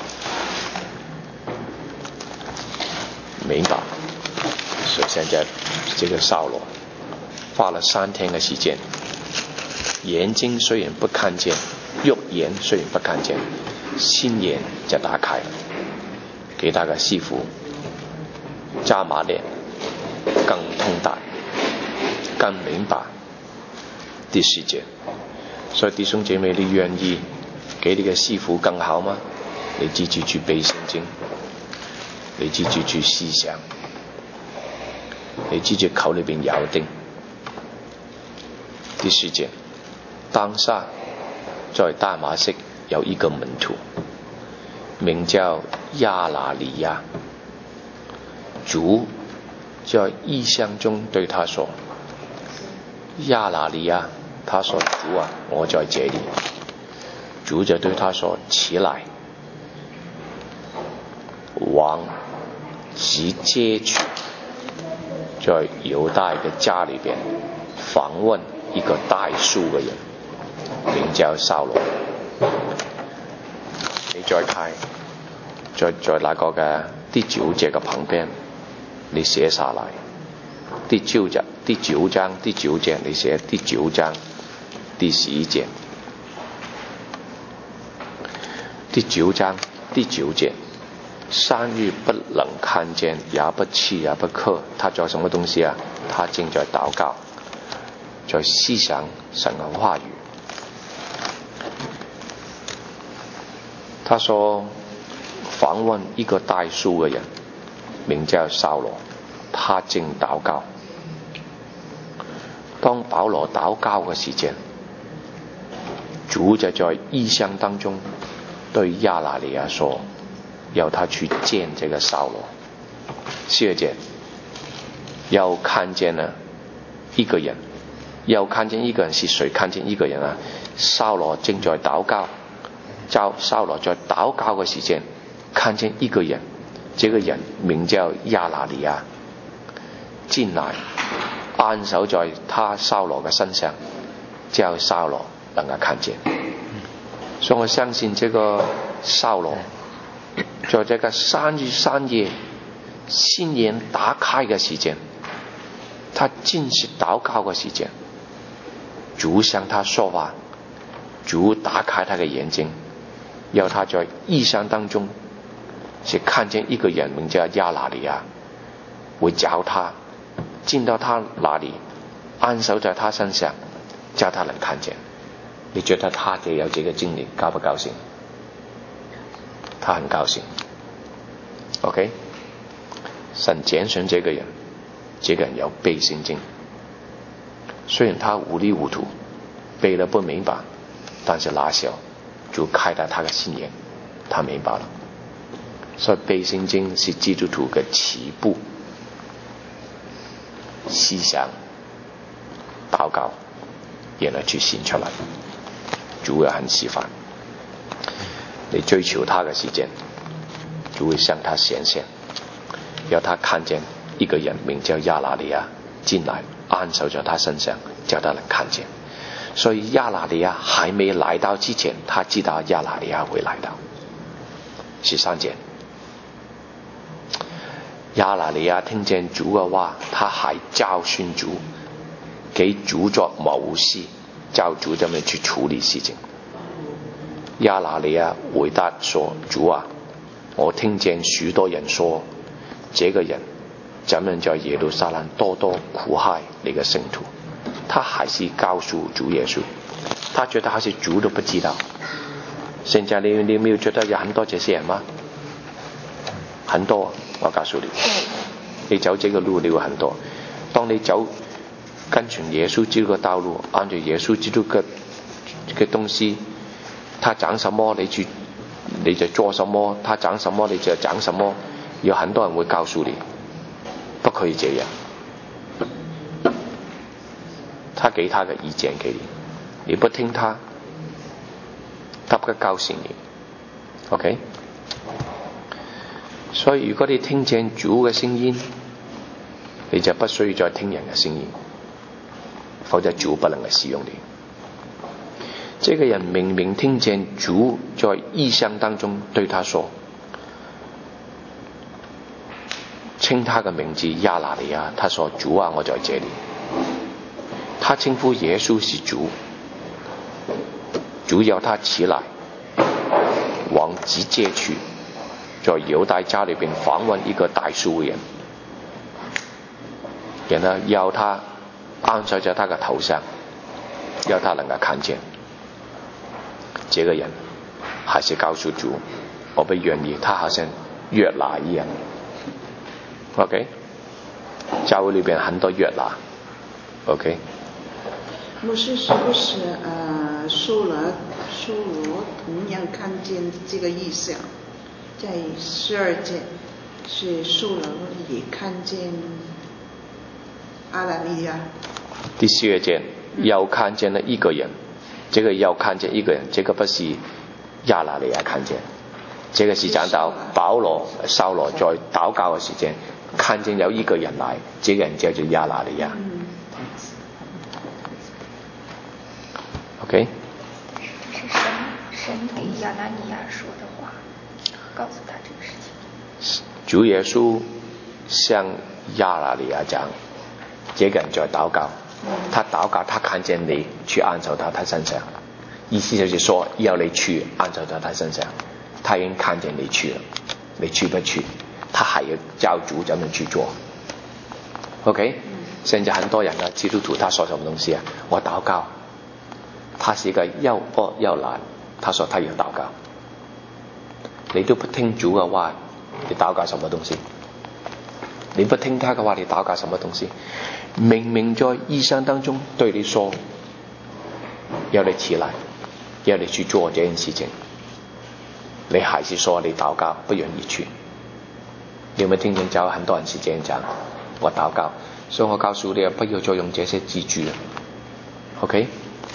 Speaker 1: 所以現在這個掃羅花了3天的時間，眼睛雖然不看見，肉眼雖然不看見，心眼就打開了，給他的師傅加馬列更通達，更明白第10節。所以弟兄姐妹，你願意給你的師傅更好嗎？你自己去背聖經，你自己去思想，你自己口裏邊咬定。第10節，當下在大馬色有一個門徒，名叫亞拿尼亞。主在異象中對他說：亞拿尼亞。他說：主啊，我在這裡。主就對他說：起來，往直接去，在猶大的家裡邊訪問一個帶書嘅人，名叫掃羅。你再睇，在那個嘅第9節嘅旁邊， 你写下来。第九章第9节，你写第9章第11节。第9章第9节，3日不能看见，也不吃也不喝，他做什么东西啊？他正在祷告，在思想神的话语。他说访问一个带书的人，名叫扫罗，他正祷告。當保羅禱告嘅時間，主就在異象當中對亞拿尼亞說，要他去見這個掃羅。12節，又看見了一個人，又看見一個人是誰？看見一個人啊，掃羅正在禱告，掃羅在禱告嘅時間，看見一個人，這個人名叫亞拿尼亞，進來按手在他掃羅嘅身上，叫掃羅能夠看見。所以我相信這個掃羅在這個3日3夜心眼打開嘅時間，他進食禱告嘅時間，主向他說話，主打開他的眼睛，要他在異象當中是看見一個人名叫亞拿尼亞，會找他進到他那裡，按手在他身上，叫他能看見。你覺得他也有這個經歷，高不高興？他很高興。OK， 神揀選這個人，這個人有背聖經，雖然他糊裡糊塗，背得不明白，但是那時候就開了他的心眼，他明白了。所以背聖經是基督徒的起步，思想、禱告，然後去行出來。主會很喜歡你追求他的時間，主會向他顯現，要他看見一個人名叫亞拿尼亞進來，按手在他身上，叫他能看見。所以亞拿尼亞還沒來到之前，他知道亞拿尼亞會來到。13節，亞拿尼亞聽見主嘅話，他還教訓主，給主作謀士，叫主這麼去處理事情。亞拿尼亞回答說，主啊，我聽見許多人說，這個人怎麼在耶路撒冷多多苦害你的聖徒。他還是告訴主耶穌，他覺得好似主都不知道。現在你沒有覺得有很多這些人嗎？很多，我告訴你，你走這個路你會很多。當你走跟隨耶穌基督的道路，按照耶穌基督的東西，他講什麼你就做什麼，他講什麼你就講什麼。有很多人會告訴你不可以這樣，他給他的意見給你，你不聽他，他不高興你。 OK， 所以如果你聽見主嘅聲音，你就不需要再聽人嘅聲音，否則主不能夠使用你。這個人明明聽見主在異象當中對他說，稱他的名字亞拿尼亞，他說，主啊，我在這裡。他稱呼耶穌是主，主要他起來往直接去，在猶大家裡邊訪問一個帶書的人，然後要他按手在他的頭上，要他能夠看見。這個人還是告訴主，我不願意，他好像約拿一樣。OK， 教會裡邊很多約拿。OK，
Speaker 3: 牧師是不是掃羅同樣看見這個異象？在12節是掃羅也看見亞拿尼亞。
Speaker 1: 第12節又看見了一個人，這個又看見一個人，這個不是亞拿尼亞看見，這個是講到掃羅在禱告的時間看見有一個人來，這個人叫做亞拿尼亞。OK，
Speaker 2: 是神給亞拿尼亞說的話，告訴他這個事情。
Speaker 1: 主耶穌向亚拿尼亚讲，这个人在祷告，他祷告，他看见你去按手到他身上，意思就是说要你去按手到他身上，他已经看见你去了，你去不去，他还要教主怎么去做。 OK， 现在很多人啊，基督徒他说什么东西啊？我祷告，他是一个又饿又懒，他说他要祷告，你都不聽主嘅話，你禱告什麼東西？你不聽他嘅話，你禱告什麼東西？明明在醫生當中對你說，要你起來，要你去做這件事情，你還是說你禱告不願意去。你有沒有聽見？就很多人是這樣講，我禱告，所以我告訴你，不要再用這些字句了。OK？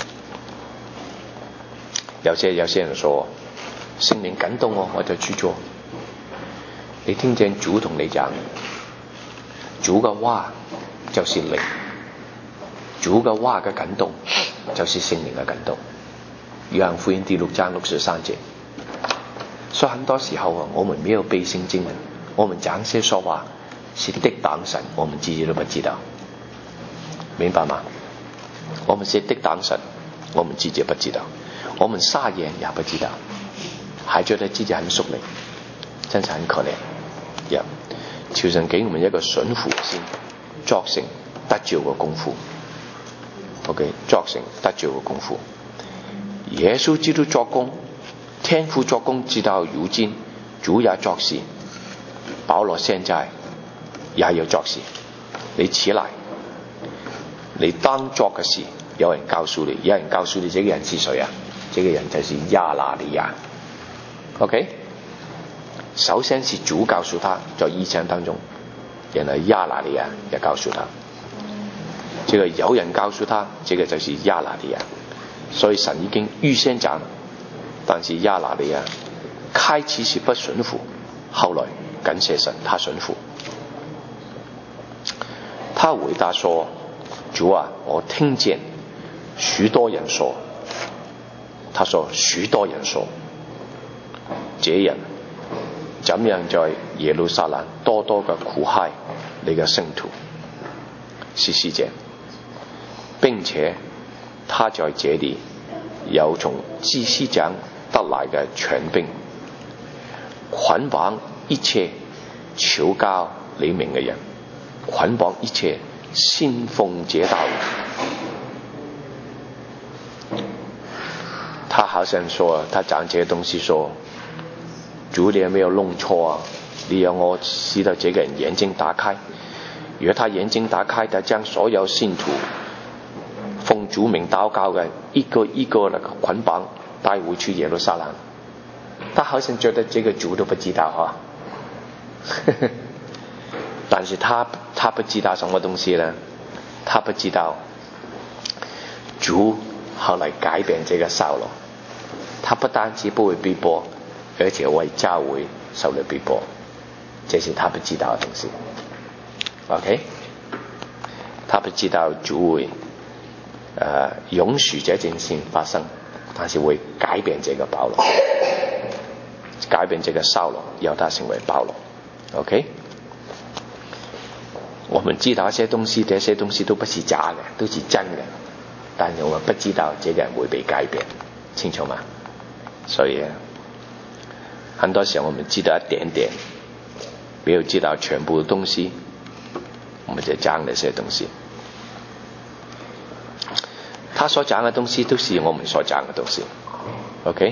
Speaker 1: 有些人說聖靈感動我就去做。你聽見主同你講，主嘅話就是靈，主嘅話嘅感動就是聖靈嘅感動。約翰福音第6章63節。所以很多時候我們沒有背聖經，我們講些說話是敵擋神，我們自己都不知道，明白嗎？我們是敵擋神，我們自己不知道，我們撒鹽也不知道，還覺得自己很屬靈，真是很可憐。求神給我們一個順服的心，作成得救嘅功夫。OK， 作成得救嘅功夫。耶穌基督作工，天父作工，直到如今，主也作事。保羅現在也要作事。你起來，你當作嘅事，有人告訴你，有人告訴你，這個人是誰啊？這個人就是亞拿尼亞。OK。首先是主告訴他，在異象當中，然後亞拿尼亞也告訴他，這個有人告訴他，這個就是亞拿尼亞。所以神已經預先講，但是亞拿尼亞開始是不順服，後來感謝神，他順服。他回答說：主啊，我聽見許多人說，他說許多人說，這人怎樣在耶路撒冷多多嘅苦害你嘅聖徒，是使者，並且他在這裡有從祭司長得來嘅權柄，捆綁一切求告你名嘅人，捆綁一切信奉這道。他好像說，他講這個東西說，主，你有沒有弄錯啊？你讓我使到這個人眼睛打開。如果他眼睛打開，他將所有信徒奉主名禱告嘅一個一個的捆綁帶回去耶路撒冷。他好像覺得這個主都不知道哈，但是他不知道什麼東西呢？他不知道主後來改變這個掃羅，他不單止不會逼迫，而且為教會受了逼迫，這是他不知道的東西。OK， 他不知道主會容許這件事發生，但是會改變這個保羅，改變這個掃羅，要他成為保羅。OK， 我們知道一些東西，這些東西都不是假的，都是真的，但是我們不知道這個人會被改變，清楚嗎？所以很多時候我們知道一點點，沒有知道全部的東西，我們就講那些東西。他所講的東西都是我們所講的東西。OK，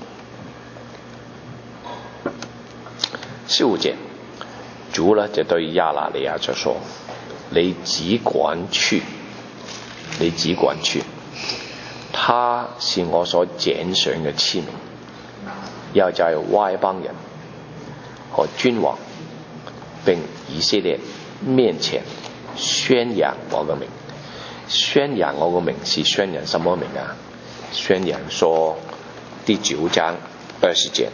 Speaker 1: 15節，主呢就對亞拿尼亞就說：你只管去，你只管去，他是我所揀選嘅器皿，要在外邦人和君王並以色列面前宣揚我嘅名。宣揚我個名是宣揚什麼名啊？宣揚說第9章20節，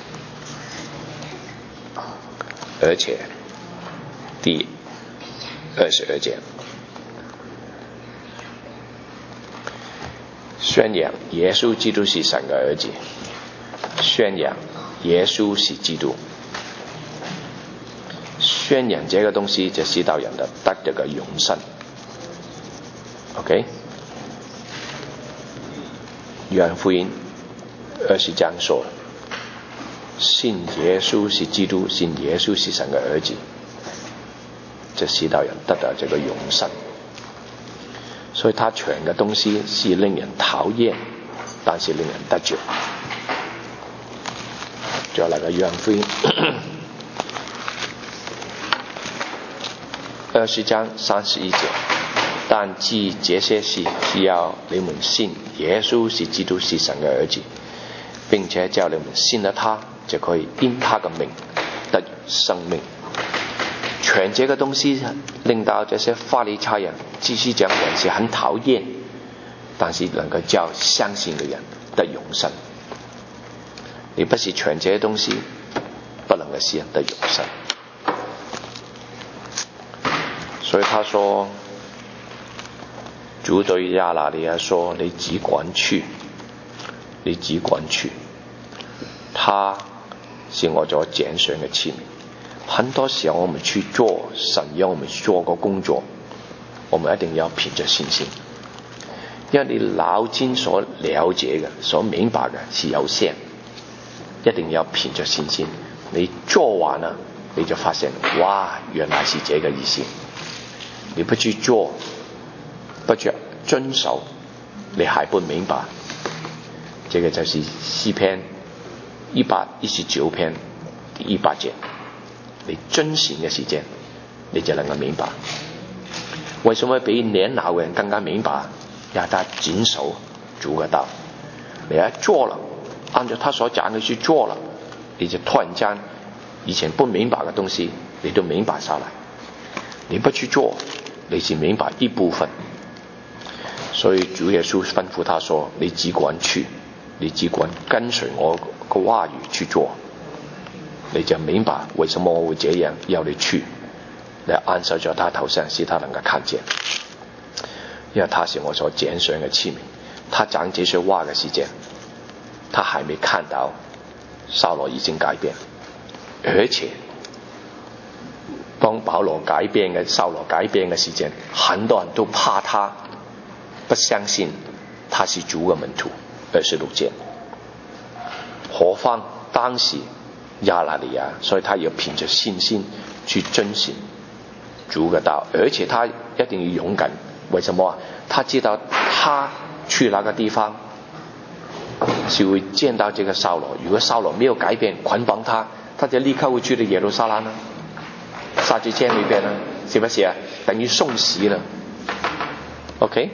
Speaker 1: 而且第22節，宣揚耶穌基督是神嘅兒子，宣揚耶穌是基督， 宣扬这个东西，就使到人的得这个永生。OK， 约翰福音20章说，信耶稣是基督，信耶稣是神的儿子，就使到人得到这个永生。所以他传的东西是令人讨厌，但是令人得救。就那个约翰福音20章31节，但记这些事是要你们信耶稣是基督，是神的儿子，并且叫你们信了他，就可以因他的名得生命。传这个东西令到这些法利赛人、祭司长人是很讨厌，但是能够叫相信的人得永生。你不是传这些东西，不能够使人得永生。所以他说，主对亚拿尼亚说，你只管去，你只管去，他是我所拣选的器皿。很多时候我们去做神让我们做个工作，我们一定要凭着信心，因为你脑筋所了解的、所明白的是有限，一定要凭着信心。你做完了，你就发现，哇，原来是这个意思。你不去做，不去遵守，你还不明白。这个就是诗篇119篇第100节。你遵行的时间，你就能够明白。为什么比年老人更加明白？要他谨守主的道。你要做了，按照他所讲的去做了，你就突然间以前不明白的东西，你都明白下来。你不去做，你只明白一部分。所以主耶稣吩咐他说，你只管去，你只管跟随我的话语去做，你就明白为什么我会这样要你去。你按手在他头上，使他能够看见，因为他是我所拣选的器皿。他讲这些话的时间，他还没看到扫罗已经改变，而且当扫罗改变的时间，很多人都怕他，不相信他是主的门徒。26节，何况当时亚拿尼亚，所以他要凭着信心去遵行主的道，而且他一定要勇敢。为什么？他知道他去那个地方是会见到这个扫罗，如果扫罗没有改变捆绑他，他就立刻会去到耶路撒冷了，杀去监里边了，是不是啊？等于送死了。 OK，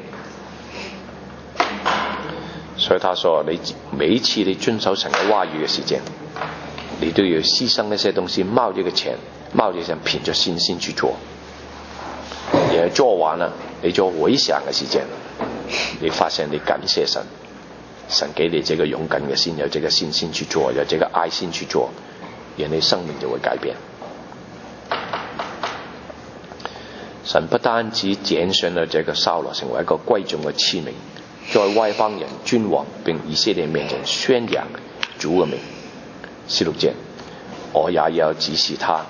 Speaker 1: 所以他说，你每一次你遵守神的话语的时间，你都要牺牲那些东西，冒这个钱，冒这些凭着信心去做。也做完了，你就回想的时间，你发现你感谢神，神给你这个勇敢的心，有这个信心去做，有这个爱心去做，人的生命就会改变。神不单只拣选了这个扫罗成为一个贵重的器皿，在外邦人、君王并以色列面前宣扬主的名。16節，我也要指示他。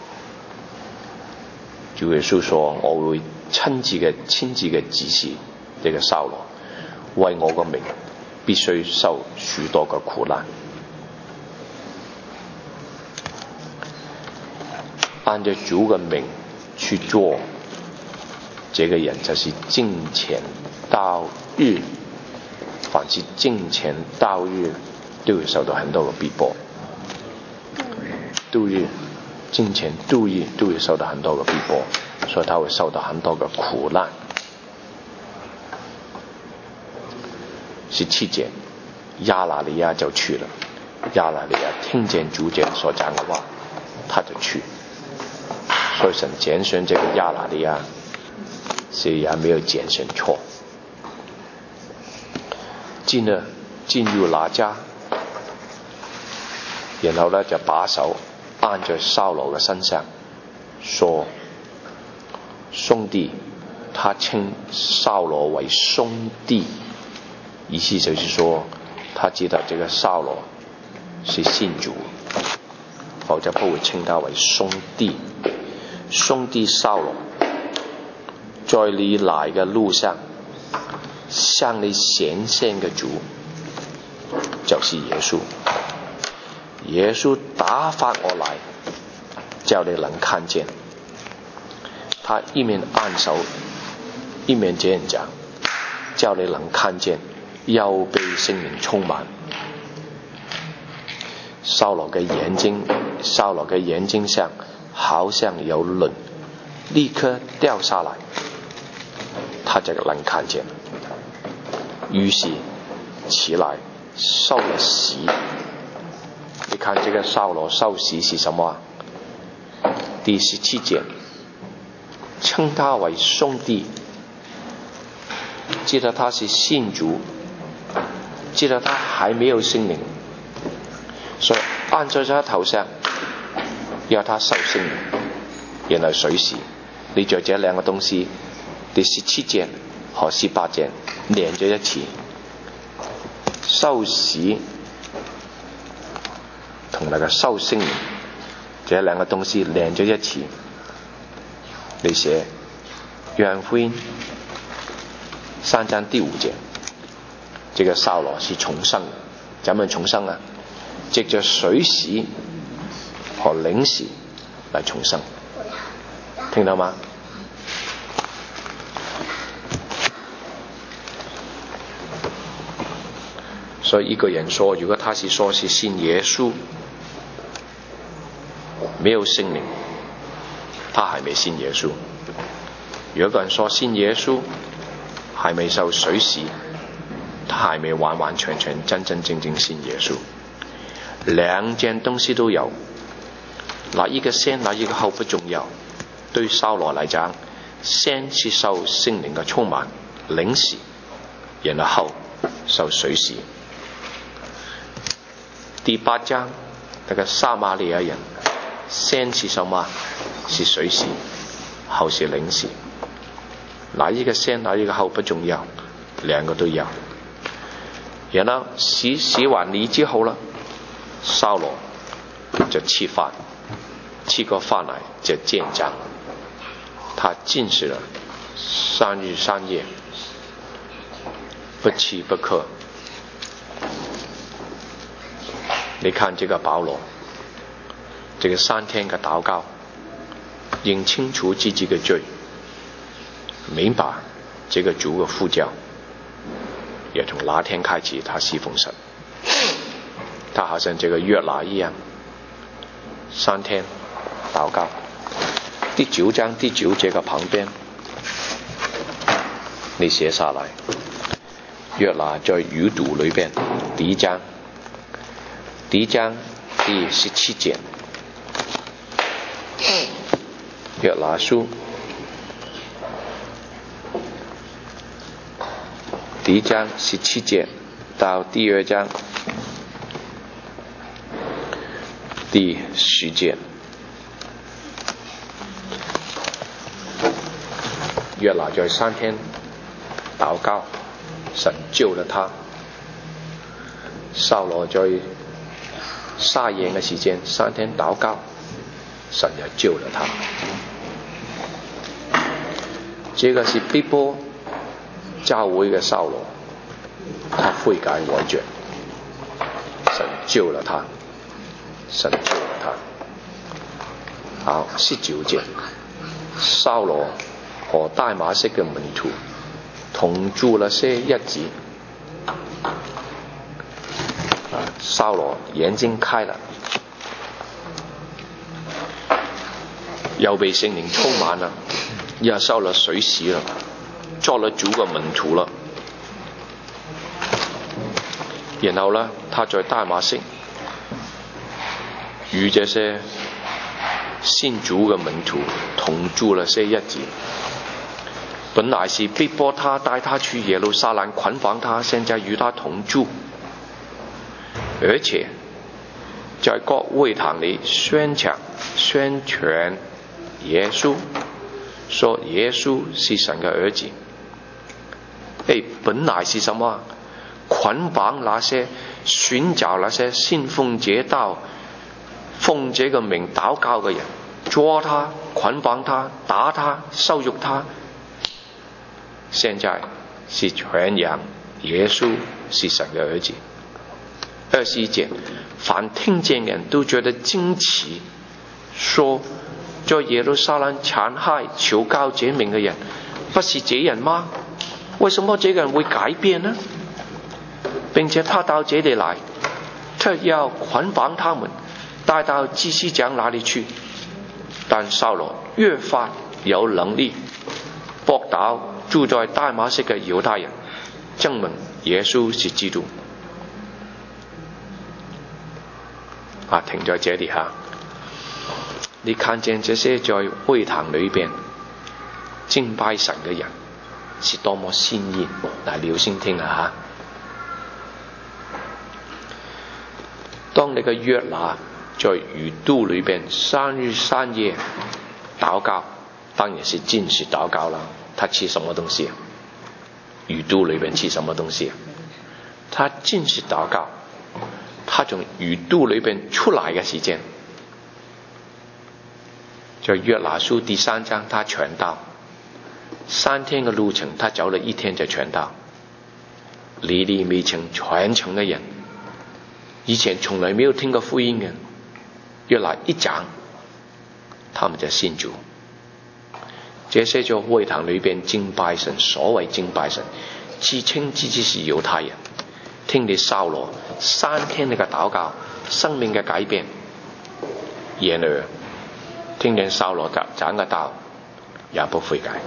Speaker 1: 主耶穌說，我會親自嘅指示這個掃羅，為我個名必須受許多嘅苦難。按照主嘅名去做，這個人就是敬虔到日，凡是敬虔到日都會受到很多嘅逼迫。度日，敬虔度日都會受到很多嘅逼迫，所以他會受到很多嘅苦難。17節，亞拿尼亞就去了。亞拿尼亞聽見主這所講嘅話，他就去。所以神揀選這個亞拿尼亞，是也沒有揀選錯。進入那家，然後呢就把手按在掃羅的身上，說：兄弟，他稱掃羅為兄弟，意思就是說，他知道這個掃羅是信主，否則不會稱他為兄弟。 兄弟扫罗，在你来的路上向你显现的主就是耶稣。耶稣打发我来，叫你能看见。他一面按手，一面这样讲，叫你能看见，又被圣灵充满。扫罗的眼睛上好像有轮立刻掉下来，他就能看见。于是起来受了洗。你看这个扫罗受洗是什么？第17节，称他为兄弟，记得他是信主，记得他还没有圣灵，所以按在他头上要他受圣灵，然后水洗。你就这两个东西，第17节和18节连在一起，受洗同那个受圣灵这两个东西连在一起。你写约翰福音3章第5节，这个扫罗是重生的，怎么重生啊？藉着水洗和灵洗来重生，听到吗？所以一个人说，如果他是说是信耶稣，没有圣灵，他还没信耶稣。有个人说信耶稣，还没受水洗，他还没完完全全真真正正信耶稣。两件东西都有，哪一个先哪一个后不重要。对扫罗来讲，先是受圣灵的充满灵洗，然后受水洗。第8章那个撒玛利亚人，先是什么？是水洗，后是灵洗。哪一个先哪一个后不重要，两个都要。然后洗完礼之后了，扫罗就吃饭，吃过饭来就见长。他禁食了3日3夜，不吃不喝。你看这个保罗，这个3天的祷告，认清楚自己的罪，明白这个主的呼召，也从那天开始他侍奉神。他好像这个约拿一样，3天祷告。第9章第9节的旁边你写下来，约拿在鱼肚里边，第1章第17节，约拿书第1章17节到第2章第10节，约拿在3天祷告，神救了他。扫罗在撒盐的时间3天祷告，神也救了他。这个是逼迫教會嘅掃羅，他悔改悔罪，神救了他，神救了他。好，19節，掃羅和大馬色嘅門徒同住了些日子。掃羅眼睛開了，又被聖靈充滿了，也受了水洗了，做了主嘅門徒了。然後呢，他在大馬色與這些信主嘅門徒同住了些日子。本來是逼迫他，帶他去耶路撒冷捆綁他，現在與他同住，而且在各會堂裏宣傳耶穌，說耶穌是神嘅兒子。本來是什麼？捆綁那些尋找那些信奉這道奉這個名禱告嘅人， 捉他、捆绑他、打他、羞辱他。现在是传扬耶稣是神的儿子。21节，凡听见人都觉得惊奇，说在耶路撒冷残害求告这名的人不是这人吗？为什么这个人会改变呢？并且他到这里来，特要捆绑他们，带到祭司长那里去。但扫罗越发有能力驳倒住在大马色的犹太人，证明耶稣是基督。停在这里哈。你看见这些在会堂里边敬拜神的人是多麼鮮豔，嚟了先聽啊！當你嘅約拿在魚肚裏邊3日3夜禱告，當然是禁食禱告啦。他吃什麼東西啊？魚肚裏邊吃什麼東西啊？他禁食禱告，他從魚肚裏邊出來嘅時間，在約拿書第3章，他傳道3天的路程，他走了1天就傳道。歷歷未曾全程的人，以前從來沒有聽過福音嘅，約拿一講，他們就信主。這些在會堂裏邊敬拜神，所謂敬拜神，自稱自己是猶太人，聽你掃羅3天的禱告，生命嘅改變。然而聽見掃羅講嘅道也不悔改，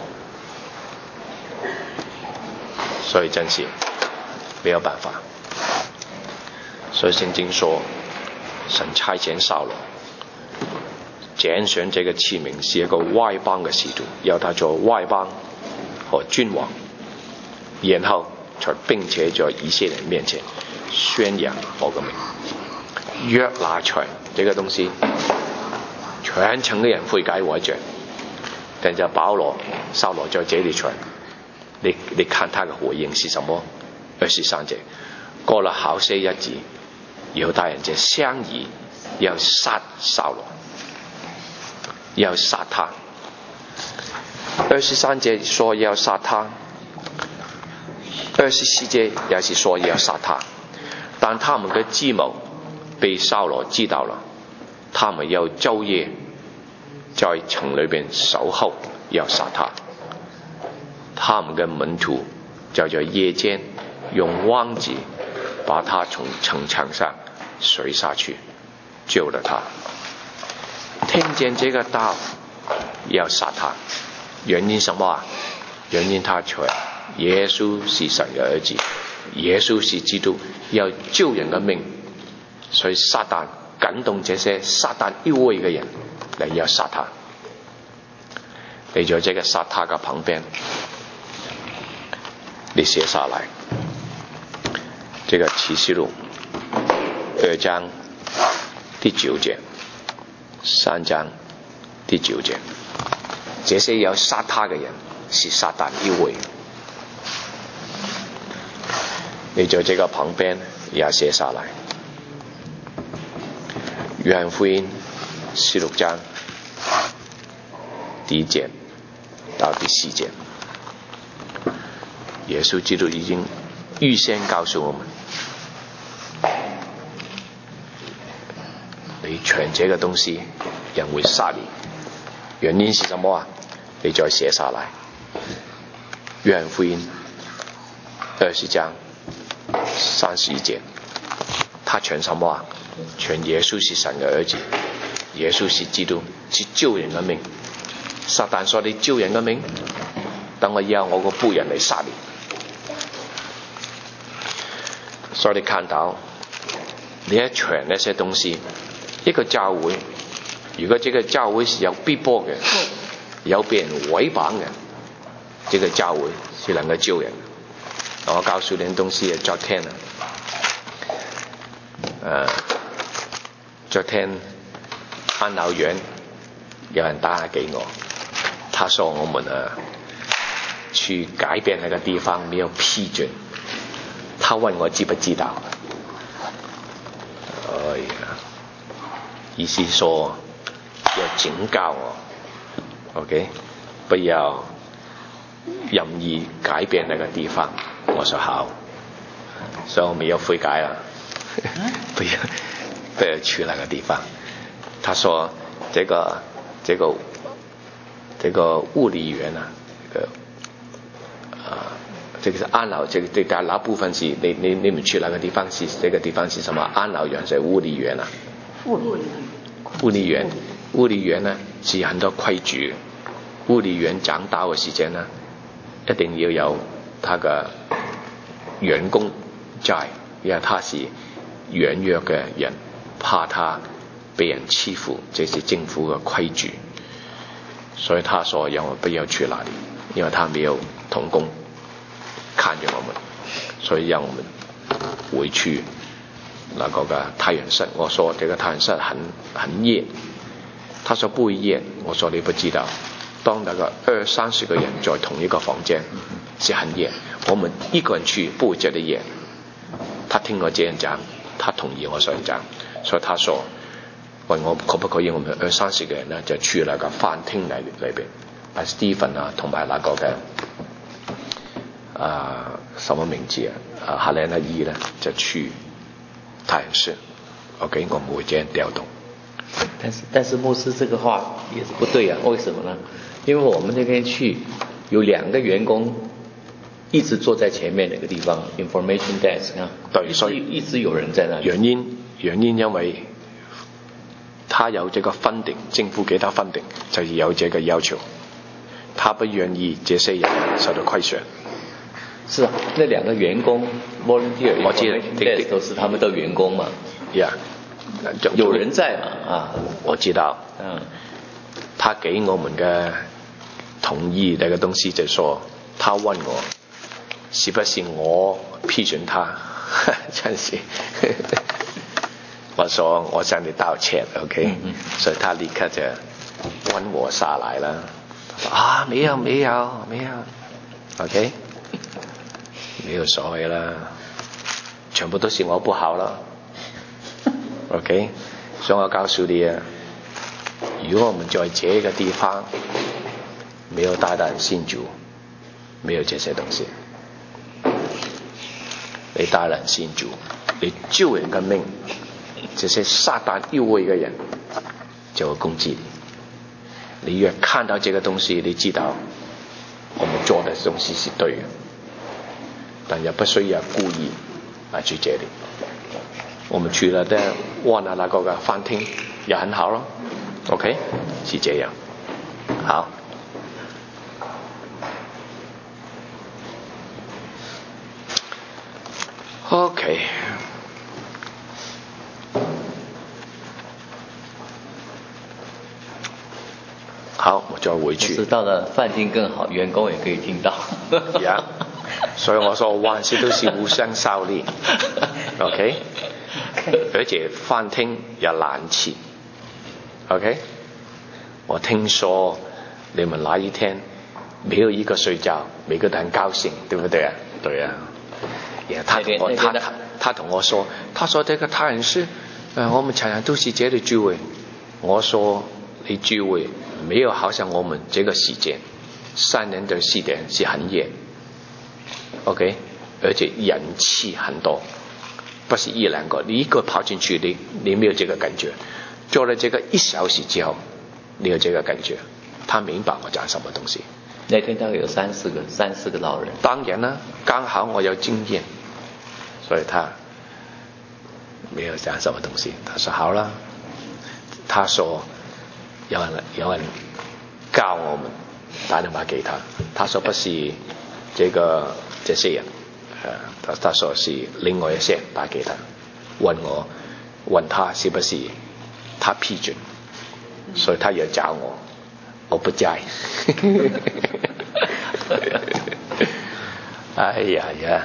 Speaker 1: 所以真是沒有辦法。所以聖經說，神差遣掃羅揀選這個器皿是一個外邦嘅使徒，要他做外邦和君王，然後才並且在以色列人面前宣揚我嘅名。約拿傳這個東西，全城的人悔改為罪，但就掃羅在這裏傳，你看他的回應是什麼？23節，過了好些日子，猶太人就商議要殺掃羅，要殺他。23節說要殺他，24節也是說要殺他，但他們的計謀被掃羅知道了，他們要晝夜在城裏邊守候，要殺他。他們的門徒就在夜間用網子把他從城牆上摔下去，救了他。聽見這個道要殺他，原因什麼啊？原因他傳耶穌是神的兒子，耶穌是基督，要救人的命。所以撒旦感動這些撒旦優位的人來要殺他。你在這個殺他的旁邊，你寫下來這個啟示錄2章第9節，3章第9節，這些要殺他的人是撒旦優位。你在這個旁邊也寫下來約翰福音16章第1節到第4節，耶穌基督已經預先告訴我們，你傳這個東西人會殺你，原因是什麼啊？你再寫下來約翰福音20章31節，他傳什麼啊？傳耶穌是神的兒子，耶穌是基督，是救人的命。撒旦說你救人的命，等我要我個僕人嚟殺你。所以你看到你一傳那些東西，一個教會如果這個教會是有逼迫嘅，有被人毀謗嘅，這個教會是能夠救人。我告訴你東西昨天昨天安老院有人打給我，他說我們去改變那個地方沒有批准，他問我知不知道。意思說要警告我 ，OK， 不要任意改变那个地方。我说好，所以我没有悔改了，不要去那个地方。他说这个物理园啊，这个是安老，这个那部分是你们去那个地方是这个地方是什么？安老园是物理园啊？物理园呢是很多规矩。物理园长大的时间呢，一定要有他的员工在，因为他是圆约的人，怕他被人欺负，这是政府的规矩。所以他说让我不要去那里，因为他没有同工看着我们，所以让我们回去那个太阳室。我说这个太阳室很热，他说不会热。我说你不知道，当那个20-30个人在同一个房间是很热，我们一个人去不会觉得热。他听我这样讲，他同意我这样讲，所以他说问我可不可以我们20-30个人呢就去那个饭厅裏邊，Stephen 啊同埋那個嘅什麼名字啊哈雷那伊呢就去太陽室 ，OK， 我們會這樣調動。
Speaker 4: 但是牧師這個話也是不對啊，為什麼呢？因為我們那邊去有2個員工一直坐在前面那個地方 ，information desk 啊，
Speaker 1: 對，所以
Speaker 4: 一直有人在那裡。
Speaker 1: 原因因為他有這個funding，政府給他funding，就有這個要求，他不願意這些人受到虧損。
Speaker 4: 是啊，那2個員工 volunteer，
Speaker 1: 我知道，
Speaker 4: 都是他們的員工嘛。
Speaker 1: 呀、
Speaker 4: 有人在嘛啊？
Speaker 1: 我知道。他給我們的同意那個東西就說，他問我是不是我批准他，真是。我說我向你道歉 ，OK，所以他立刻就溫和下來了。啊，沒有 ，OK， 沒有所謂啦，全部都是我不好了 ，OK， 所以我告訴你啊，如果我們在這個地方沒有大膽信主，沒有這些東西，你大膽信主，你救人的命。這些撒旦誘惑的人就會攻擊你。你越看到這個東西，你知道我們做的東西是對的，但也不需要故意去這裡。我們去了的望了那個飯廳也很好咯 ，OK， 是這樣。好。OK。好，我再回去。
Speaker 4: 知道了，飯廳更好，員工也可以聽到。
Speaker 1: 呀，所以我說萬事都是互相效力 ，OK， 而且飯廳有冷氣 ，OK。我聽說你們那一天沒有一個睡覺，每個都很高興，對不對啊？對啊。他同我說，他說這個太陽室，我們常常都是這裡聚會。我說你聚會。沒有好像我們這個時間3點到4點是很熱 ，OK， 而且人氣很多，不是1-2個，你一個跑進去你沒有這個感覺，做了這個1小時之後你有這個感覺。他明白我講什麼東西。
Speaker 4: 那天大概有3-4個老人。
Speaker 1: 當然啦，剛好我有經驗，所以他沒有講什麼東西。他說好了，他說有人教我們打電話給他，他說不是這些人，他說是另外一些人打給他，問他是不是他批准，所以他也找我不在。哎呀，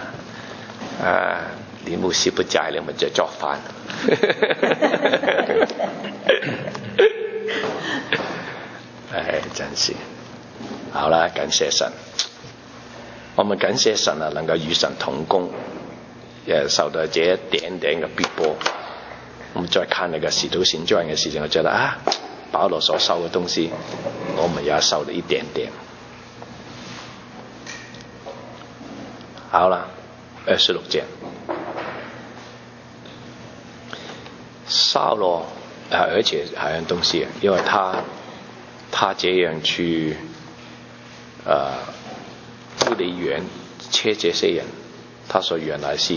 Speaker 1: 你牧師不在，你們就做飯。哎，真是好啦，感謝神，我們感謝神啊，能夠與神同工，也受到這一點點嘅逼迫。我們再看那個使徒行傳嘅事情，我覺得保罗所受的东西，我们也受了一点点。好了，26节，扫罗而且还有东西，因为他这样去不离远切这些人，他说原来是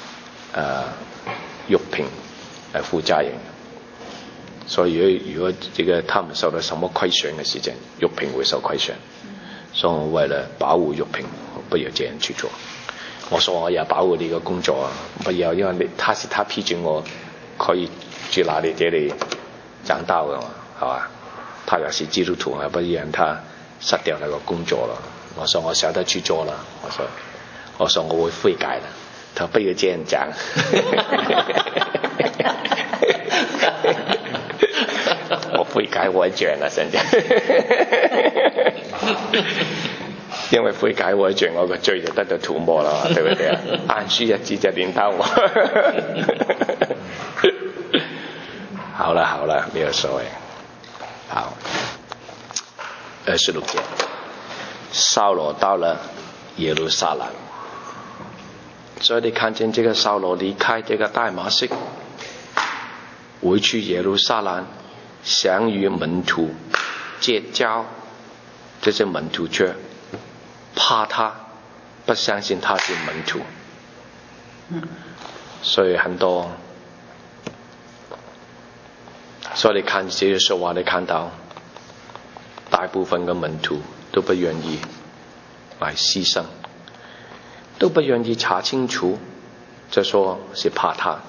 Speaker 1: 玉萍负责人，所以如果这个他们受到什么亏损的事情，玉萍会受亏损，所以我为了保护玉萍，不要这样去做。我说我要保护你的工作啊，不要，因为他批准我可以去哪里这里讲道的嘛，好吧？他也是基督徒啊，不然他失掉那个工作了。我说我晓得去做了，我说我会悔改的。他不要这样讲。我悔改我卷了，现在。因为悔改我卷，我個罪就得到塗抹了，對不對啊？按書日子就領到我。好了，沒有所謂。好，26節，掃羅到了耶路撒冷，所以你看見這個掃羅離開這個大馬色，回去耶路撒冷，想與門徒結交，這些門徒卻怕他，不相信他是門徒，所以很多，所以你看這些說話，你看到大部分嘅門徒都不願意來犧牲，都不願意查清楚，就說是怕他，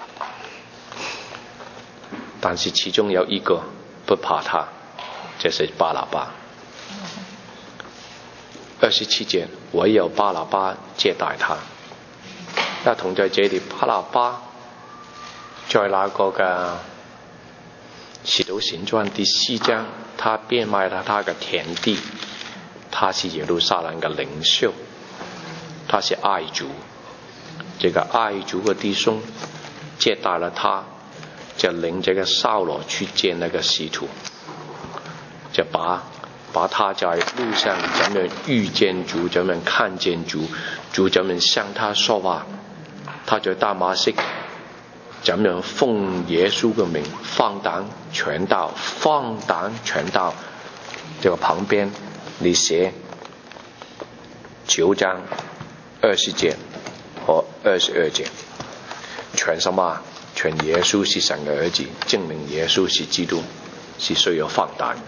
Speaker 1: 但是其中有一個不怕他，就是巴拿巴。27節，唯有巴拿巴接待他。那同在這裡，巴拿巴在那個嘅使徒行傳第4章，他變賣了他嘅田地，他是耶路撒冷嘅領袖，他是愛主，這個愛主嘅弟兄接待了他，就領這個掃羅去見那個使徒，就把他在路上怎麼遇見主，怎麼看見主，主怎麼向他說話，他在大馬色怎麼奉耶穌的名放膽傳道，這個旁邊你寫9章20節和22節，傳什麼？傳耶穌是神的兒子，證明耶穌是基督，是需要放膽。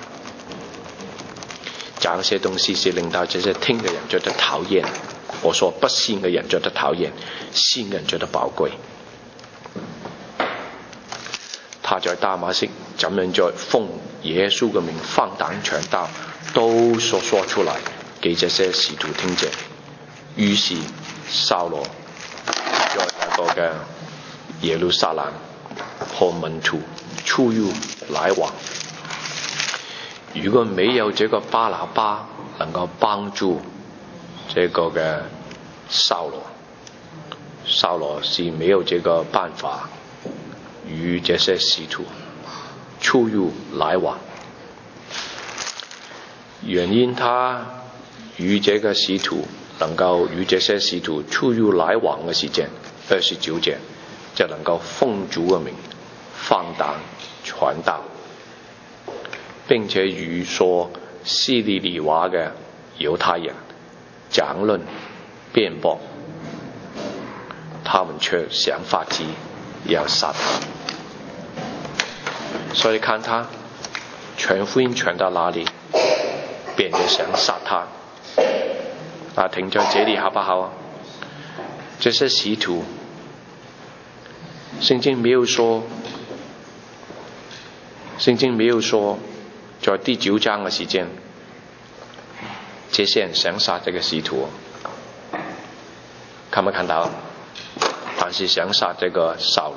Speaker 1: 講些東西是令到這些聽的人覺得討厭，我說不信的人覺得討厭，信人覺得寶貴。他在大馬色怎樣在奉耶穌的名放膽傳道，都說出來給這些使徒聽見。於是掃羅在那個嘅耶路撒冷和門徒出入來往。如果沒有這個巴拿巴能夠幫助這個嘅掃羅是沒有這個辦法與這些使徒出入來往。原因他與這個使徒能夠與這些使徒出入來往的時間29節，就能夠奉主的名放膽傳道，並且與說希利尼話嘅猶太人講論辯駁，他們卻想法子要殺他。所以看他傳福音傳到哪裡，便就想殺他。停在這裡好不好？這些使徒聖經沒有說在第9章嘅時間，這些人想殺這個使徒，看沒看到？但是想殺這個掃羅，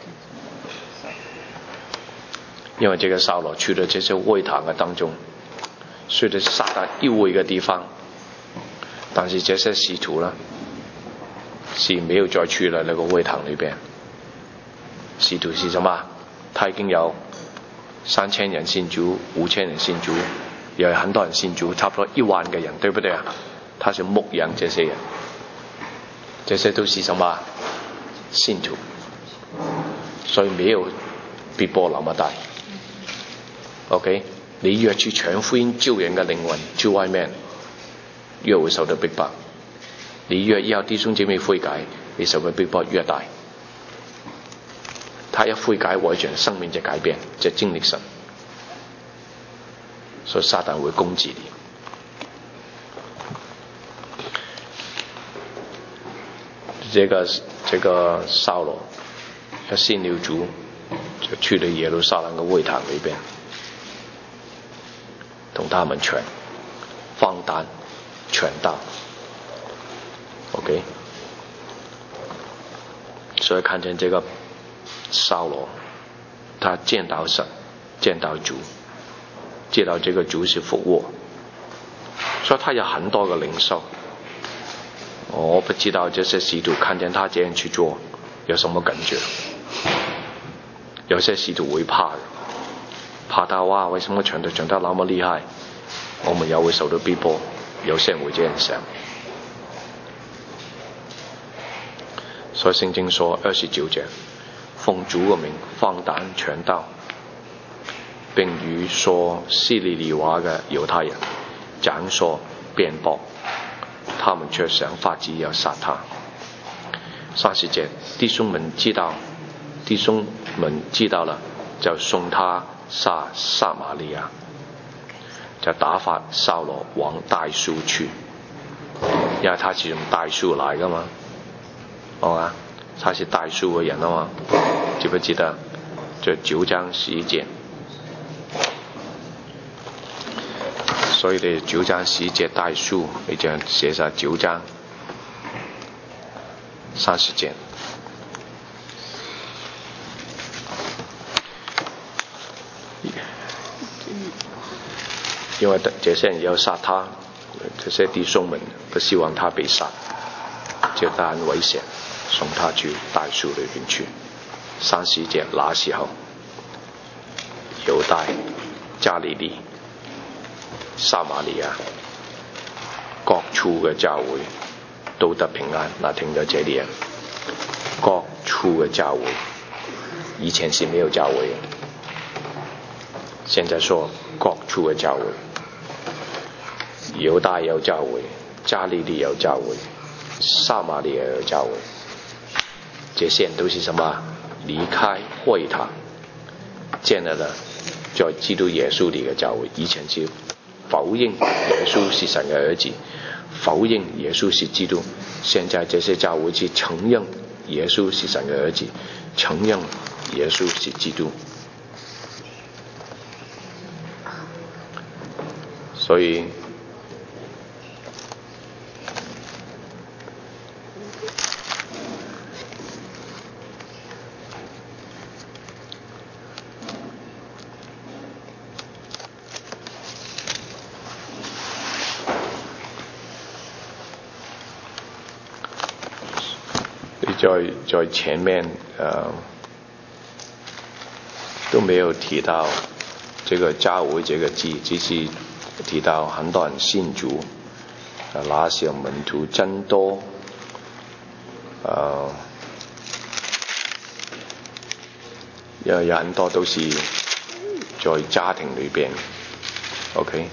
Speaker 1: 因為這個掃羅去了這些會堂嘅當中，雖然殺到一位嘅地方，但是這些使徒呢，是沒有再去了那個會堂裏邊。使徒是什麼？他已經有 3000人信主，5000人信主，也有很多人信主，差不多1万个人，对不对啊？他是牧养这些人，这些都是什么信徒，所以没有逼迫那么大。OK， 你越去傳福音救人嘅靈魂，去外面越會受到逼迫。你越要弟兄姐妹悔改，你受嘅逼迫越大。他一悔改，完全生命就改變，就經歷神，所以撒旦會攻擊你。這個掃羅一信了主，就去了耶路撒冷嘅會堂裏邊，同他們傳放膽傳道。OK， 所以看見這個掃羅，他見到神，見到主，知道這個主是復活，所以他有很多個領受。我不知道這些使徒看見他這樣去做有什麼感覺。有些使徒會怕到哇，為什麼傳得那麼厲害，我們又會受到逼迫。有些人會這樣想。所以聖經說29節，奉主嘅名放膽傳道，並與說希利尼話嘅猶太人講說辯駁，他們卻想法子要殺他。30節，弟兄們知道了，就送他下撒瑪利亞，就打發掃羅往大數去，因為他是從大數來㗎嘛，好嘛？他是大數嘅人啊嘛，記不記得？就9章11節，所以你9章11節大數，你就寫上9章30節。因為這些人要殺他，這些弟兄們不希望他被殺，就帶很危險，送他去大樹裏邊去。31節，那時候猶大、加利利、撒瑪利亞各處嘅教會都得平安。那聽到這裡啊，各處嘅教會，以前是沒有教會嘅，現在說各處嘅教會，猶大有教會，加利利有教會，撒瑪利亞有教會。這些人都是什麼？離開會堂，建立了在基督耶穌裡嘅教會。以前是否認耶穌是神嘅兒子，否認耶穌是基督。現在這些教會是承認耶穌是神嘅兒子，承認耶穌是基督。所以在前面都沒有提到這個教會這個字，只是提到很多人信主，那時候門徒真多，有很多都是在家庭裏邊 ，OK，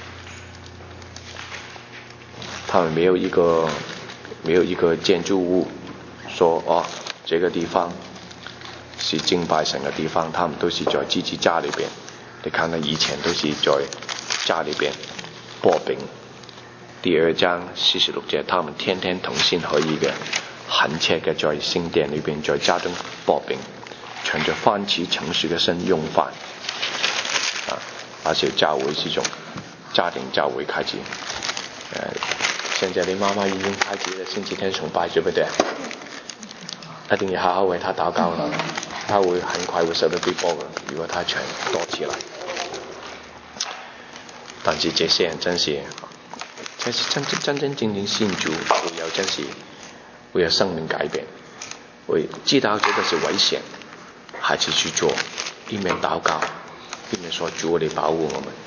Speaker 1: 他們沒有一個建築物。說哦，這個地方是敬拜神嘅地方，他們都是在自己家裏邊。你看到以前都是在家裏邊擘餅。第2章46節，他們天天同心合意嘅，懇切嘅在聖殿裏邊，在家中擘餅，存着歡喜誠實嘅心用飯。那時候教會是從家庭教會開始。現在你媽媽已經開始了星期天崇拜，對不對？一定要好好為他禱告啦，他會很快會受到逼迫嘅。如果他傳多起來，但是這些人真是真正信主，會有真是會有生命改變，會知道這個是危險，還是去做，一面禱告， 一面说主嚟保護我們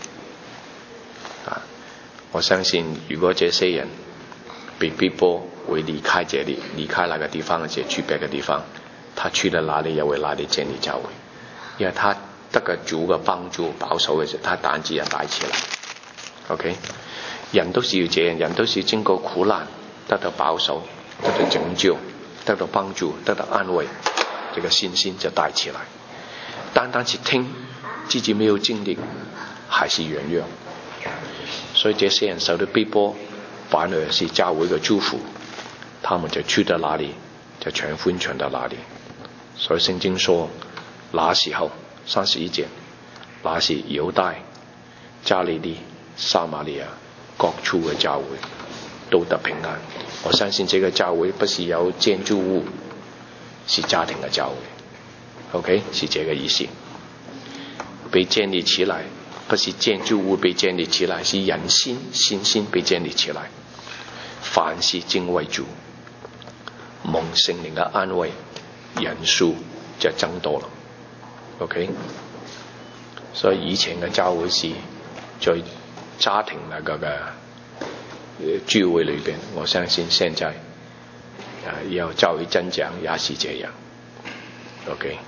Speaker 1: 我相信如果這些人被逼迫會離開這裡，離開那個地方，而且去別個地方，他去了哪裡也會哪裡建立教會，因為他得個主嘅幫助保守嘅時候，他膽子也大起來。OK， 人都是要這樣，人都是經過苦難得到保守，得到拯救，得到幫助，得到安慰，這個信心就大起來。單單是聽自己沒有經歷還是軟弱，所以這些人受到逼迫反而是教會的祝福，他們就去到哪裡就傳福音傳到哪裡。所以聖經說那時候31節，那時猶大、加利利、撒瑪利亞各處嘅教會都得平安。我相信這個教會不是有建築物，是家庭嘅教會。OK， 是這個意思。被建立起來不是建築物被建立起來，是人心信心被建立起來。凡事敬畏主，蒙聖靈嘅安慰，人數就增多了。OK， 所以以前嘅教會是在家庭那個嘅聚會裏邊，我相信現在要教會增長也是這樣。OK，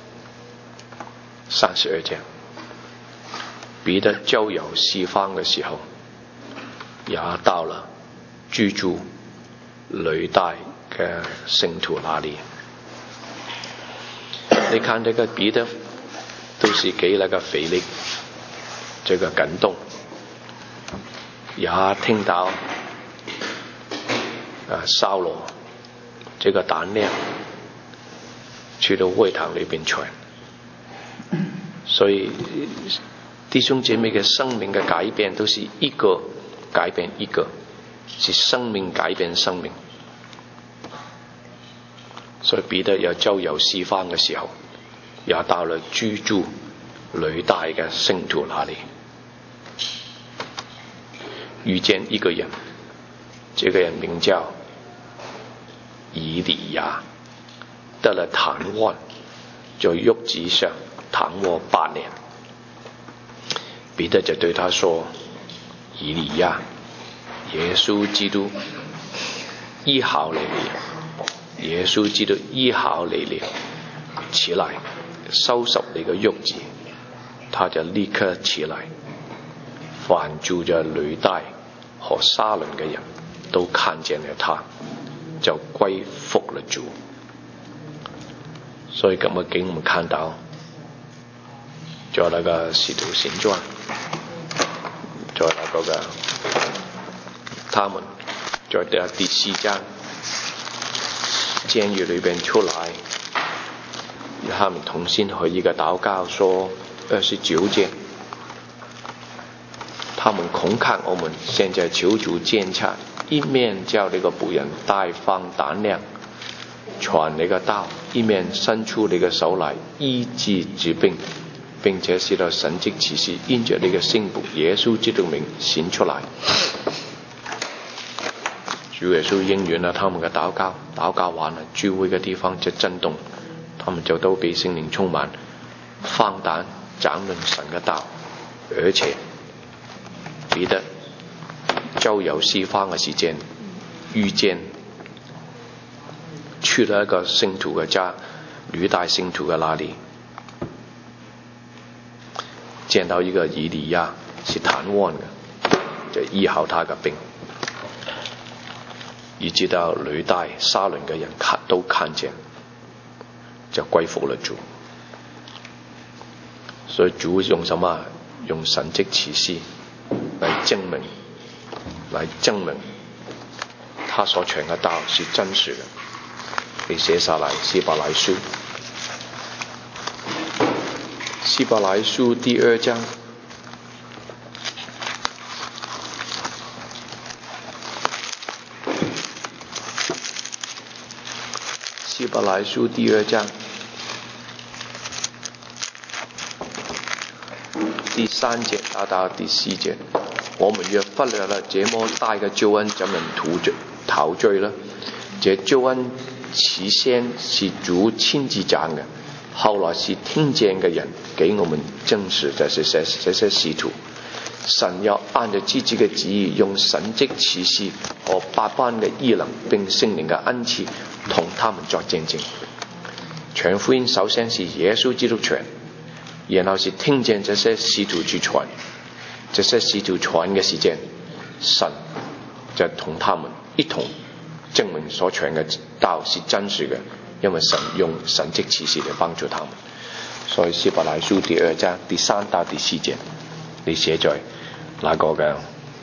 Speaker 1: 32節，彼得周遊四方嘅時候，也到了居住呂大嘅聖徒那裡。你看這個彼得都是給那個腓力這個感動，也聽到掃羅這個膽量去到會堂裏邊傳，所以弟兄姐妹嘅生命嘅改變都是一個改變一個，是生命改變生命。所以彼得要周遊四方嘅時候，也到了居住呂大嘅聖徒那裡，遇見一個人，這個人名叫以利亞，得了癱瘓，在褥子上躺臥8年。彼得就對他說：以利亞，耶穌基督醫好你了，耶穌基督醫好你了，起來收拾你個褥子。他就立刻起來，凡住在呂大和沙崙嘅人都看見了他，就歸服了主。所以咁嘅景我們看到在那個使徒行傳，在那個嘅他們在第4章監獄裏邊出來，他們同心合一嘅禱告說29節，他們恐嚇我們，現在求主監察，一面叫你個僕人大放膽量傳你個道，一面伸出你個手來醫治疾病，並且使到神蹟奇事因着你個聖僕耶穌基督名顯出來。主耶穌應允了他們嘅禱告，禱告完了，聚會嘅地方就震動，他們就都被聖靈充滿，放膽講論神嘅道。而且彼得周遊四方嘅時間，遇見去了一個聖徒嘅家，呂大聖徒嘅那裡，見到一個以利亞是癱瘓嘅，就醫好他嘅病，以至到呂大沙崙嘅人都看見，就歸服了主。所以主用什麼？用神蹟奇事來證明他所傳嘅道是真實嘅。被寫下來，希伯來書第2章希伯來書第2章第3節到第4節，我們若忽略了這麼大嘅救恩，怎能陶醉呢？這救恩起先是主親自講嘅，後來是聽見嘅人给我们证实这些使徒，神要按照自己嘅旨意，用神蹟奇事和百般嘅異能並聖靈嘅恩賜同他們作見證。傳福音首先是耶穌基督傳，然後是聽見這些使徒去傳，這些使徒傳嘅時間，神就同他們一同證明所傳嘅道是真實嘅，因為神用神蹟奇事嚟幫助他們。所以希伯來書第2章第3到第4節，你寫在那個嘅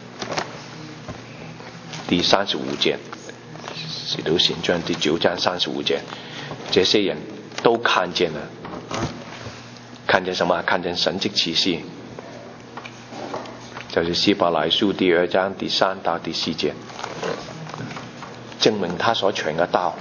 Speaker 1: 第35節，使徒行傳第9章35節，這些人都看見了，看見什麼？看見神蹟奇事，就是希伯來書第2章第3到第4節，證明他所傳嘅道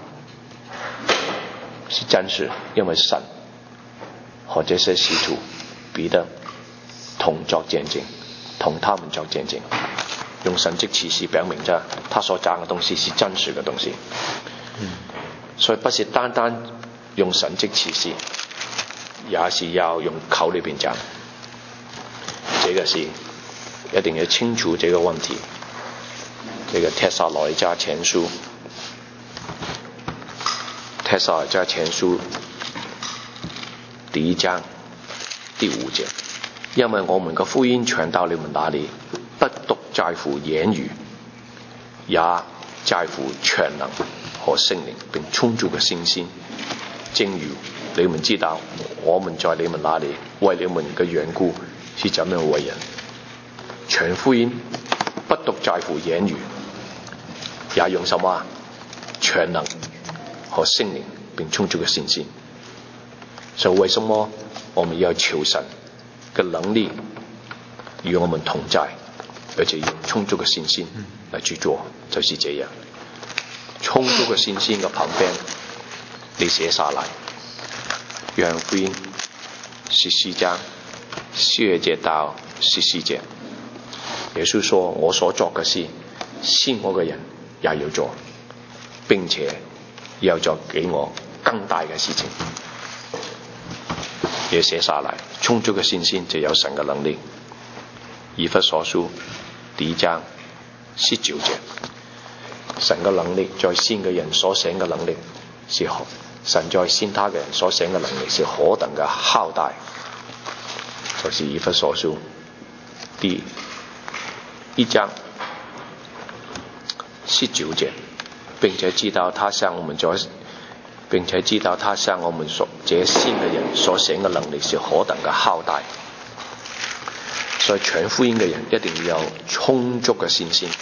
Speaker 1: 是真實，因為神和這些使徒彼得同作見證，同他們作見證，用神蹟奇事表明着他所講嘅東西是真實嘅東西。所以不是單單用神蹟奇事，也是要用口裏邊講，這個是一定要清楚這個問題。這個帖撒羅尼迦前書第1章第5節，因為我們嘅福音傳到你們那裡，不獨在乎言語，也在乎全能和聖靈並充足嘅信心。正如你們知道，我們在你們那裡為你們嘅緣故是怎樣為人。傳福音不獨在乎言語，也用什麼？全能和聖靈並充足嘅信心。所以為什麼我們要求神嘅能力與我們同在，而且用充足嘅信心來去做，就是這樣。充足嘅信心嘅旁邊，你寫下來，約翰福音14章12節到14節，耶穌說：我所做嘅事，信我嘅人也要做，並且要做給我更大嘅事情。也寫下來，充足嘅信心就有神嘅能力。以弗所書第1章19節，神嘅能力在信嘅人所醒嘅能力是何？神在信他嘅人所醒嘅能力是何等嘅浩大，就是以弗所書第1章19節，並且知道他向我們所這信嘅人所醒嘅能力是何等嘅浩大。所以傳福音嘅人一定要有充足嘅信心，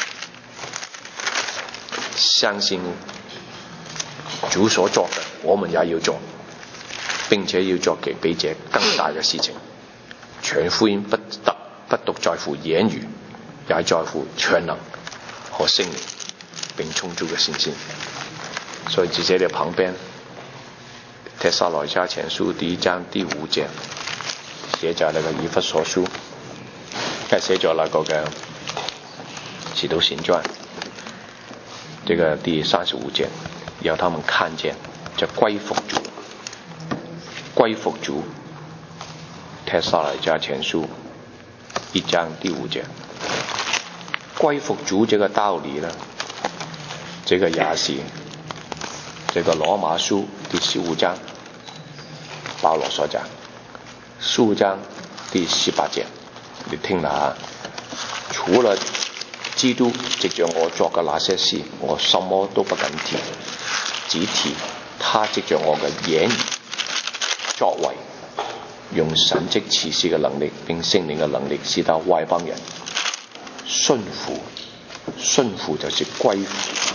Speaker 1: 相信主所做嘅，我們也要做，並且要做比這更大嘅事情。傳福音不獨在乎言語，也在乎全能和聖靈並充足嘅信心。所以在這裡旁邊，帖撒羅尼迦前書第1章第5節，寫在那個以弗所書，寫咗那個嘅使徒行傳，這個第35節，要他們看見就歸服主，歸服主。帖撒羅尼迦前書1章第5節，歸服主這個道理呢，這個也是這個羅馬書第15章保羅所講，15章第18節，你聽啦，除了基督藉着我做嘅那些事，我什麼都不敢提，只提他藉着我嘅言語作為，用神蹟奇事嘅能力並聖靈嘅能力，使到外邦人順服就是歸服。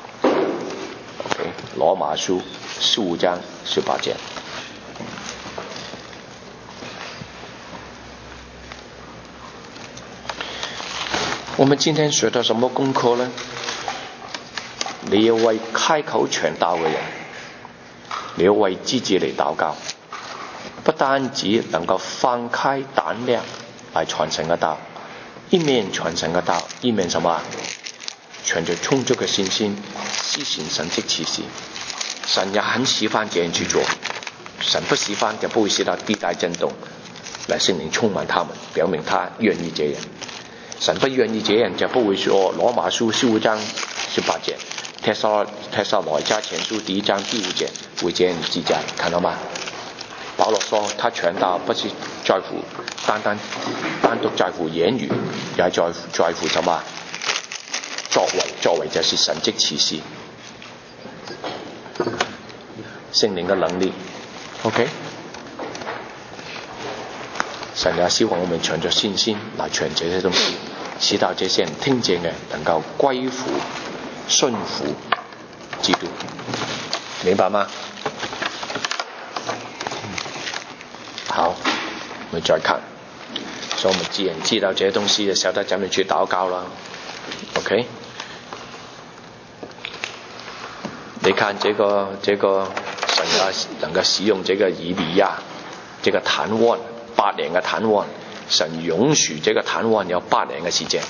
Speaker 1: 羅馬書15章18節。我們今天學到什麼功課呢？你要為開口傳道嘅人，你要為自己嚟禱告，不單止能夠放開膽量來傳神嘅道，一面傳神嘅道，一面什麼？傳着充足嘅信心，施行神蹟奇事。神也很喜歡這樣去做， 神不释放就不会使到地带震动，来圣灵充满他们，表明他愿意这样。神不愿意这样就不会说罗马书15章18节，帖撒罗尼迦前书1章第5节会这样记载，看到吗？保罗说他传道不是在乎单独在乎言语，也在乎什么作为就是神迹奇事，圣灵的能力 OK。 神也希望我们存着信心来传这些东西，使到这些人听见的能够归服顺服基督，明白吗？好，我们再看，所以我们既然知道这些东西，就晓得怎么去祷告了 OK。 你看这个神能够使用这个以利亚这个瘫痪8年的瘫痪，神允许这个瘫痪有8年的时间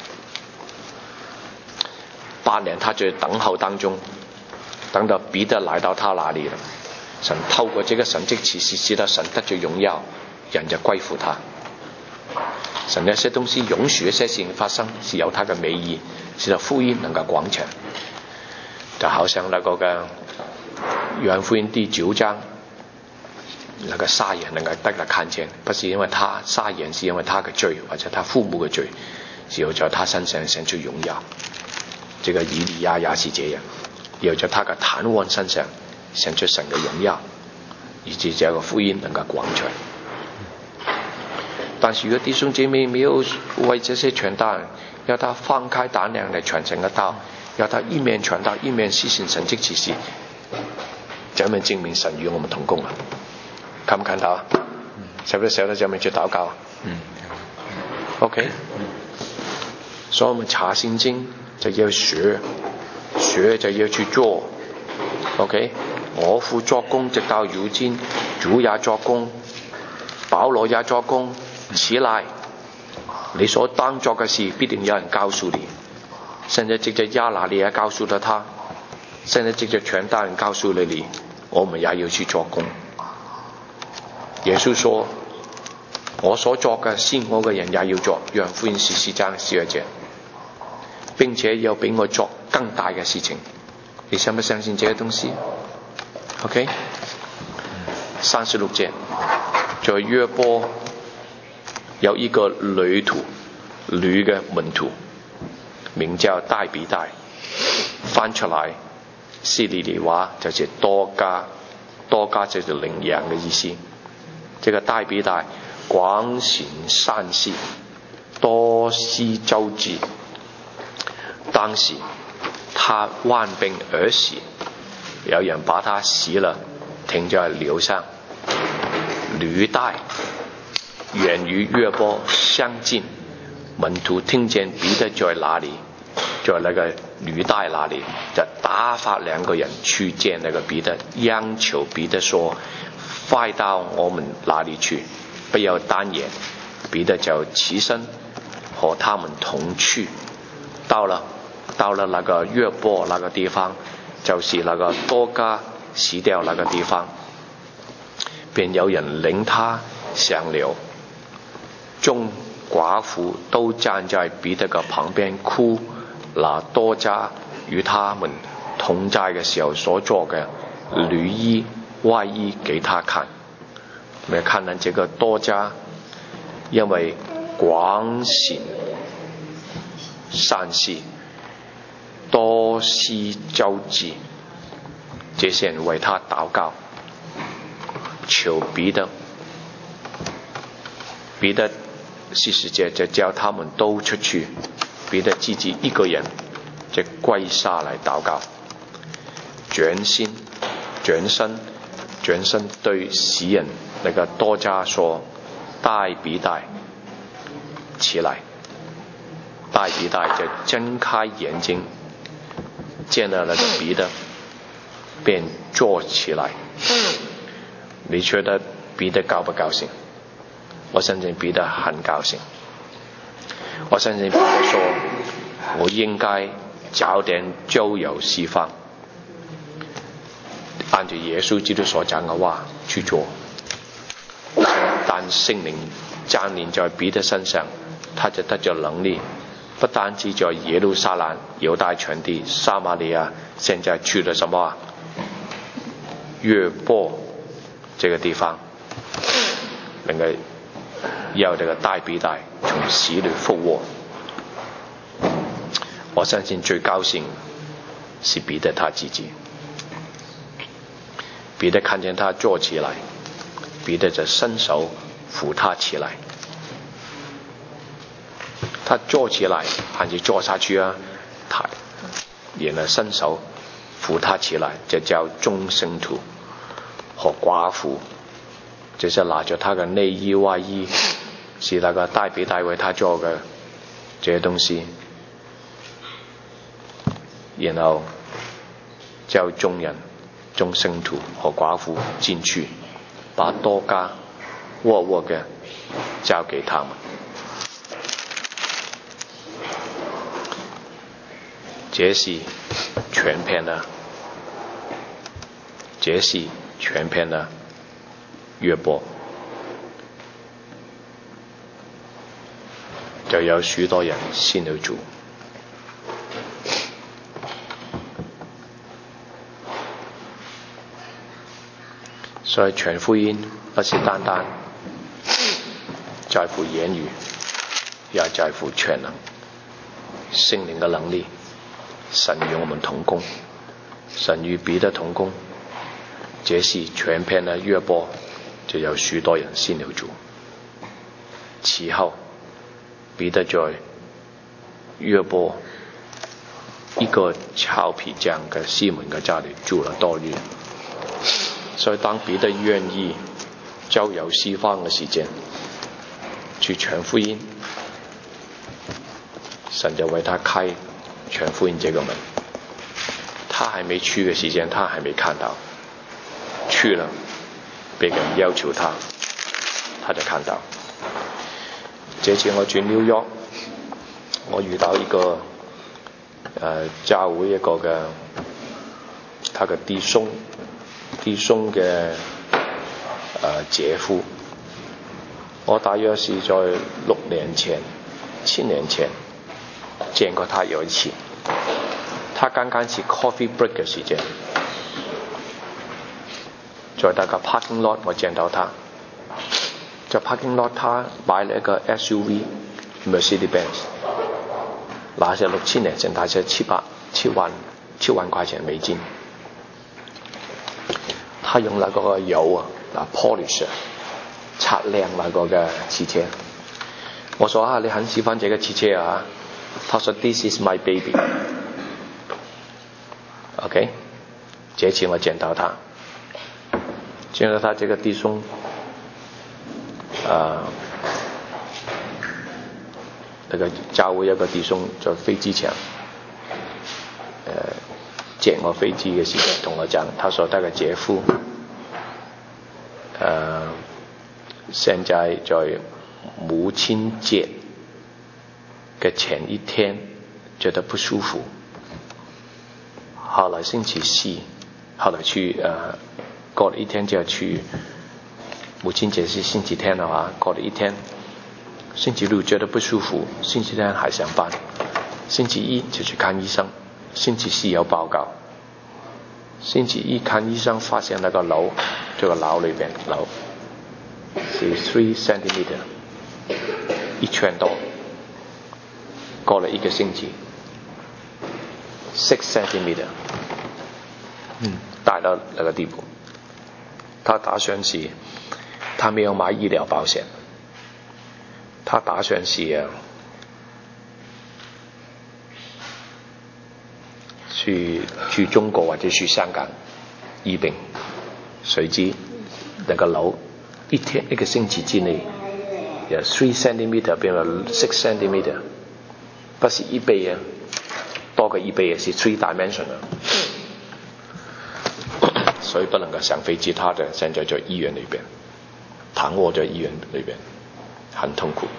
Speaker 1: ，8年他就等候当中，等到彼得来到他那里了，神透过这个神迹奇事使到神得着荣耀，人就归附他。神那些东西允许一些事情发生，是有他的美意，使到福音能够广传。就好像那个嘅约翰福音第9章，那个撒人能够得了看见，不是因为他撒人，是因为他的罪或者他父母的罪，只有在他身上显出荣耀。这个以利亚也是这样，有在他的瘫痪身上显出神的荣耀，以致这个福音能够广传。但是如果弟兄姐妹没有为这些传道人，要他放开胆量来传神的道，要他一面传道一面施行神迹奇事，这么证明神与我们同工了。看不看到？晓不晓得怎么去祷告？OK。所以我们查圣经就要学就要去做。OK。我父作工直到如今，主也作工，保羅也作工，起來，你所當作嘅事必定有人告訴你。甚至藉着亞拿尼也告訴了他，甚至藉着傳道人告訴了你，我們也要去做工。耶穌說：我所作嘅，信我嘅人也要做。約翰福音14章12節，並且要比我做更大嘅事情。你相不相信這個東西 ？OK。36節，在約波有一個女嘅門徒，名叫大比大，翻出來希利尼話就是多加就是羚羊嘅意思。這個大比大廣行善事，多施周濟。當時他患病而死，有人把他死了，停在樓上。履帶遠與約波相近，門徒聽見彼得在那裡，在那個履帶那裡，就打發2個人去見那個彼得，央求彼得說：快到我們那裡去，不要單言。彼得就起身和他們同去，到了那個約波那個地方，就是那個多加死掉那個地方，便有人領他上了。眾寡婦都站在彼得嘅旁邊哭，拿多加與他們同在嘅時候所做嘅裡衣外衣給他看。沒看到這個多加因為廣行善事，多施周濟，這些人為他禱告，求彼得40節就叫他們都出去，彼得自己一個人就跪下來禱告，轉身對死人那個多加說：大比大，起來。大比大就睜開眼睛，見了那個彼得，便坐起來。你覺得彼得高不高興？我相信彼得很高興。我相信彼得說：我應該早點就有釋放。 按照耶稣基督所讲的话去做。但圣灵降临在彼得身上，他就得着能力，不单只在耶路撒冷、犹太全地、撒玛利亚，现在去了什么约波这个地方，能够要这个大彼得从死里复活。我相信最高兴是彼得他自己。彼得看见他坐起来，彼得就伸手扶他起来。他坐起来还是坐下去啊？他然后伸手扶他起来，这叫众圣徒和寡妇，就是拿着他的内衣外衣，是那个大彼得为他做的这些东西，然后叫众人、众圣徒和寡妇进去，把多加沃沃的交给他们。这是全篇的，这是全篇的约伯，就有许多人信了主。所以全福音不是单单在乎言语，也在乎全能，圣灵的能力。神与我们同工，神与彼得同工，这是全篇的约伯，就有许多人信了主。其后彼得在约伯一个俏皮匠的西门的家里住了多日，所以当彼得愿意周游西方的时间去传福音，神就为他开全福音这个门。他还没去的时间，他还没看到，去了别人要求他，他就看到。这次我去纽约，我遇到一个教會一個嘅他嘅弟兄嘅姐夫，我大約是在6年前、7年前見過他有一次，他剛剛是 coffee break 嘅時間，在那個 parking lot 我見到他，在 parking lot 他買了一個 SUV Mercedes-Benz， 那是6000年前，大概7萬塊錢美金。他用那個油polish 擦亮那個嘅汽車。我說你很喜歡這個汽車啊？他說 This is my baby。 OK， 這次我見到他這個弟兄那個教會一個弟兄在飛機場接我飛機嘅時候同我講，他說他嘅姐夫現在在母親節嘅前一天覺得不舒服，後來星期四，後來去過了一天就去，母親節是星期天的話，過了一天，星期六覺得不舒服，星期天還上班，星期一就去看醫生，星期四有報告，星期一看醫生發現那個瘤，這個腦裏邊瘤是3 centimeter， 一拳多，過了一個星期6 centimeter， 大到那個地步。他打算是他沒有買醫療保險，他打算是去中國或者去香港醫病，誰知那個瘤一個星期之內由3 centimeter 變了6 centimeter， 不是一倍啊，多過一倍，是3 dimensional， 所以不能夠上飛機，他的現在在醫院裏邊躺臥在醫院裏邊，很痛苦，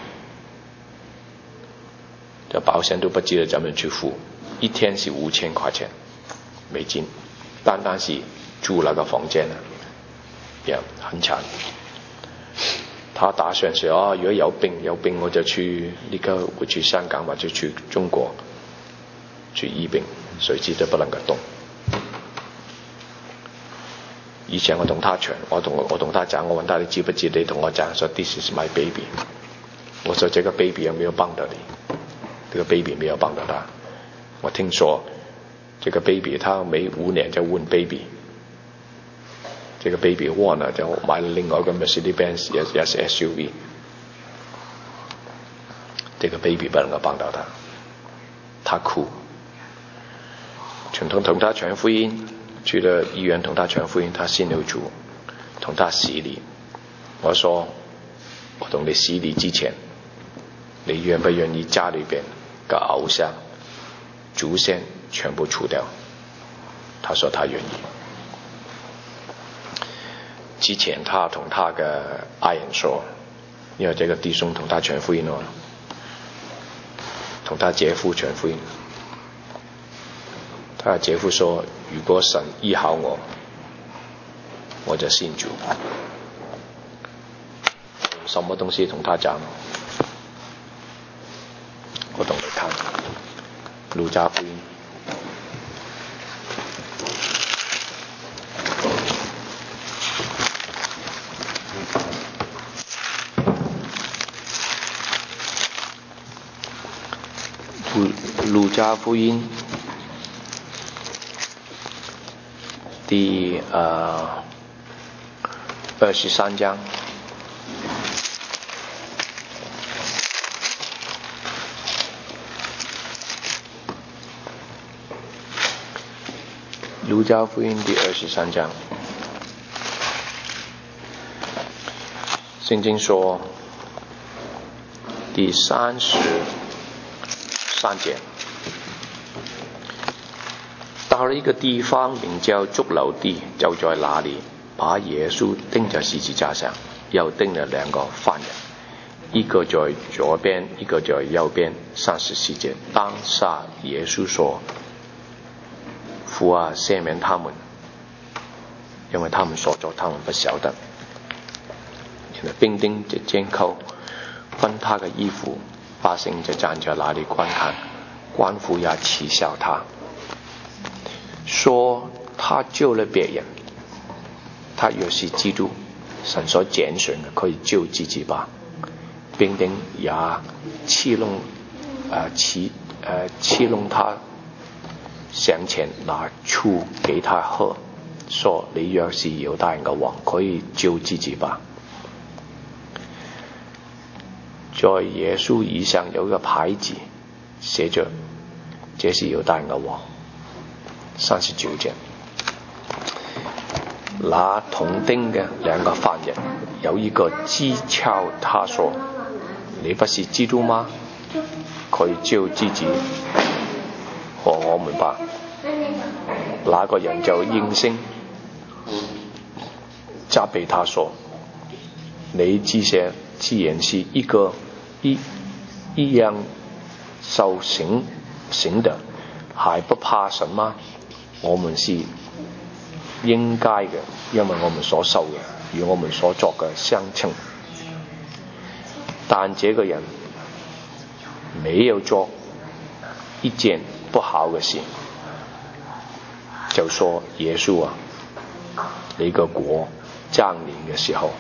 Speaker 1: 這保險都不知道怎麼去付，一天是5000塊錢美金，單單是住那个房间也很惨。他打算是如果有病我就去会去香港或者去中国去医病，随时都不能够动。以前我同他讲，我同他讲，我问他你知不知你同我讲说 This is my baby， 我说这个 baby 有没有帮到你？这个 baby 没有帮到他。我听说这个 baby 他每5年就换 baby， 这个 baby 换了就买了另外一个 Mercedes-Benz 也是 SUV， 这个 baby 不能够帮到他，他哭，同他传福音，去了医院同他传福音，他信了主，同他洗礼。我说我同你洗礼之前，你愿不愿意家里边的偶像祖先全部除掉？他说他愿意。之前他同他的爱人说，因为这个弟兄同他传福音了，同他姐夫传福音，他的姐夫说如果神医好我就信主。什么东西同他讲？我同你看路加福音第23章。路加福音第23章，圣经说第33节，到了一个地方名叫髑髏地，就在那里把耶稣钉在十字架上，又钉了2个犯人，一个在左边，一个在右边。34节，当下耶稣说，父啊，赦免他们，因为他们所做他们不晓得。然后兵丁就监扣分他的衣服，百姓就站在那里观看，官府也耻笑他，说他救了别人，他若是基督，神所拣选的，可以救自己吧。兵丁也欺弄他，上前拿醋给他喝，说你若是犹大人的王，可以救自己吧。在耶稣以上有一个牌子，写着这是犹大人的王。39节，那同钉的2个犯人，有一个讥诮他说，你不是基督吗？可以救自己和我们吧。那个人就应声责备他说，你既然是一样受刑的，还不怕神吗？我们是应该的，因为我们所受的与我们所作的相称。但这个人没有做一件不好的事，就说耶稣啊，你个国降临的时候，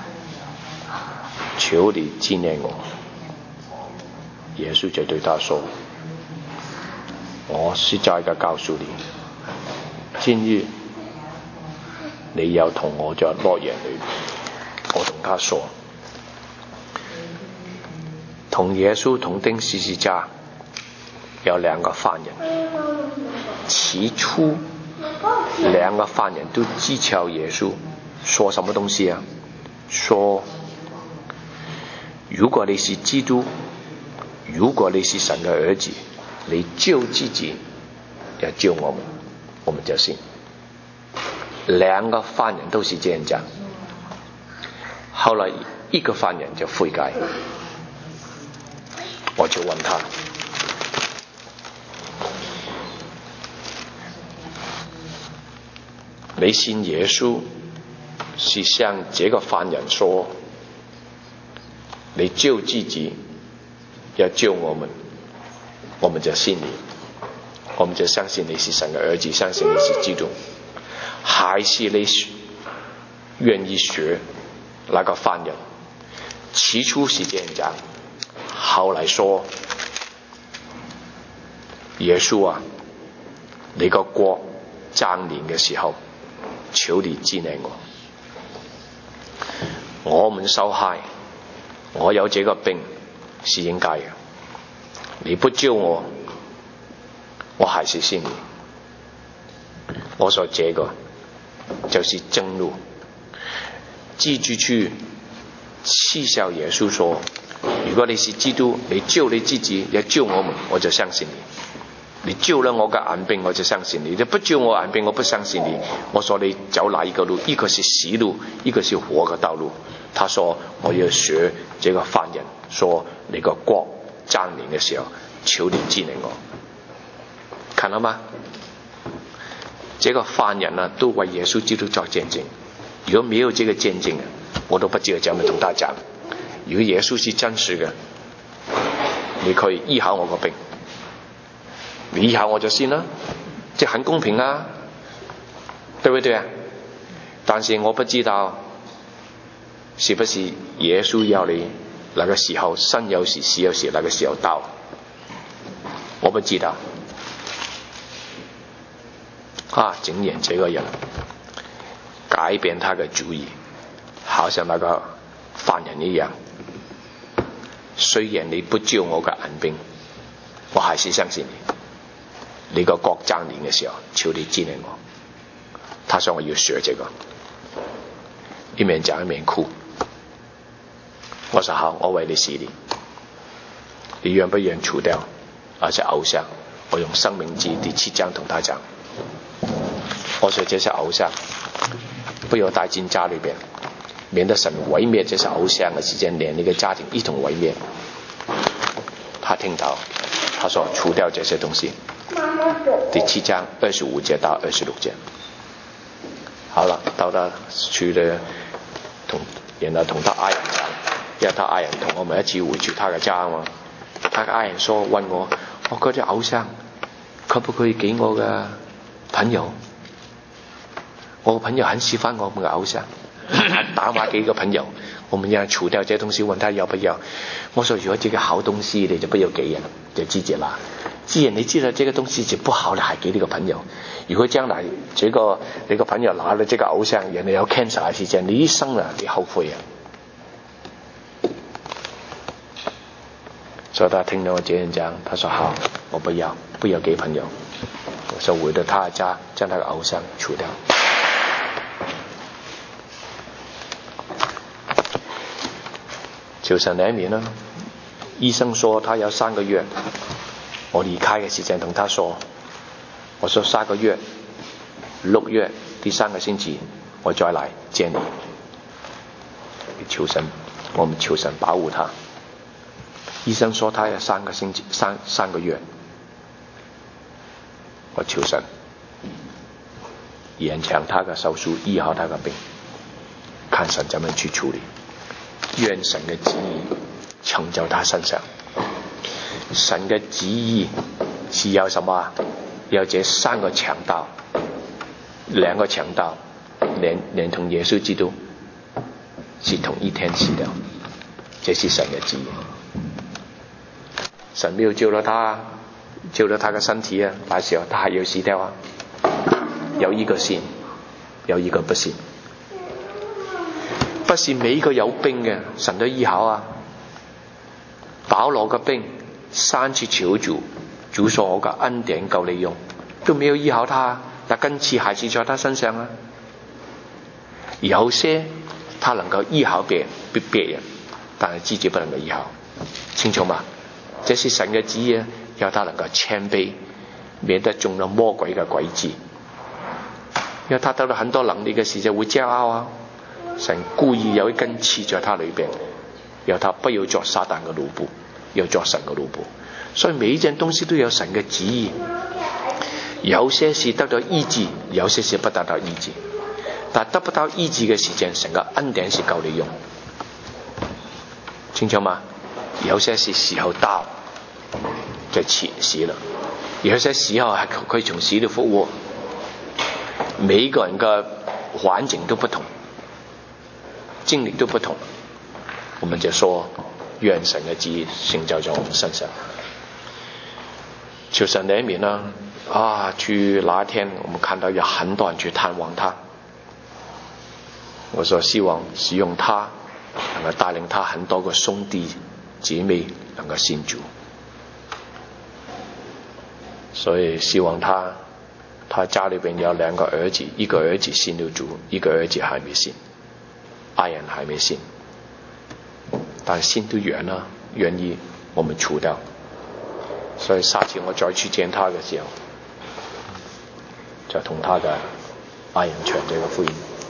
Speaker 1: 求你纪念我。耶稣就对他说，我实在的告诉你，今日你要同我在樂園裏。我同他說，同耶穌同釘十字架有2個犯人，起初2個犯人都讥誚耶穌，說什麼東西啊？說如果你是基督，如果你是神的兒子，你救自己也救我們，我們就信。2個犯人都是這樣講。後來一個犯人就悔改，我就問他， 你信耶稣是向这个犯人说，你救自己要救我们，我们就信你，我们就相信你是神的儿子，相信你是基督。还是你愿意学那个犯人，起初是这样讲，后来说，耶稣啊，你個國降臨嘅時候，求你紀念我。我們受害，我有這個病是應該嘅。你不救我，我還是信你。我說這個就是正路。記住去嗤笑耶穌說，如果你是基督，你救你自己，也救我們，我就相信你。你救了我嘅眼病，我就相信你；你不救我眼病，我不相信你。我說你走哪一個路？一個是死路，一個是活嘅道路。他說我要學這個犯人，說你個國降臨嘅時候，求你紀念我。看到嗎？這個犯人啊，都為耶穌基督作見證。如果沒有這個見證，我都不知道怎麼同他講。如果耶穌是真實嘅，你可以醫好我個病。你以後我就信啦，這很公平啊，對不對啊？但是我不知道是不是耶穌要你那個時候生有時死有時，那個時候到，我不知道。竟然這個人改變他的主意，好像那個犯人一樣。雖然你不救我嘅眼病，我還是相信你。你個國降臨嘅時候，求你紀念我。他說我要學這個，一面講一面哭。我說好，我為你洗禮。你願不願除掉那些偶像？我用申命記第7章同他講。我說這些偶像不要帶進家裏邊，免得神毀滅這些偶像嘅時間，連你嘅家庭一同毀滅。他聽到，他說除掉這些東西。第7章25節到26節。好了，到他去了，然後同他愛人講，因為他愛人同我們一起回去他嘅家嘛。他嘅愛人說問我嗰啲偶像可不可以給我嘅朋友？我朋友很喜歡我們嘅偶像，打發幾個朋友，我們要除掉這東西，問他要不要。我說如果這個好東西你就不要給人，就自己拿。既然你知道這個東西就不好，你還給你個朋友。如果將來你個朋友拿了這個偶像，人哋有 cancer 嘅時間，你一生啊你後悔啊。所以他聽到我這樣講，他說好，我不要給朋友。我說回到他家，將他個偶像除掉。求神憐憫啦！醫生說他有3個月。我離開嘅時間同他說，我說3個月，6月第3個星期我再來見你。求神，我們求神保護他。醫生說他有3個月，我求神延長他嘅手術，醫好他嘅病，看神怎麼去處理。願神嘅旨意成就他身上。神嘅旨意是要什麼？要這3個強盜，2個強盜連同耶穌基督是同一天死掉，這是神嘅旨意。神沒有救了他嘅身體啊，那時候他還要死掉啊。有一個信，有一個不信。不是每一個有病嘅神都醫好啊。保羅嘅病3次求主，主說我嘅恩典夠你用，都沒有醫好他，那根刺還是在他身上啊。有些他能夠醫好別人，但係自己不能夠醫好，清楚嗎？這是神嘅旨意，要他能夠謙卑，免得中了魔鬼嘅詭計。因為他得了很多能力嘅時就會驕傲啊。神故意有一根刺在他裏邊，要他不要做撒旦嘅奴僕，要做神嘅奴僕。所以每一件東西都有神嘅旨意，有些是得到醫治，有些是不得到醫治。 但得不到醫治嘅時間，成個恩典是夠你用，清楚嗎？有些是時候到就死了，有些時候係可以從死裏復活。每一個人嘅環境都不同，經歷都不同，我們就說願神嘅旨意成就在我們身上。求神憐憫啦！去那一天我們看到有很多人去探望他，我說希望使用他，能夠帶領他很多個兄弟姐妹能夠信主，所以希望他家裏邊有2個兒子，一個兒子信了主，一個兒子還沒信，愛人還沒信，但信都遠了，願意我們除掉。所以下次我再去見他嘅時候，就同他嘅愛人傳這個福音。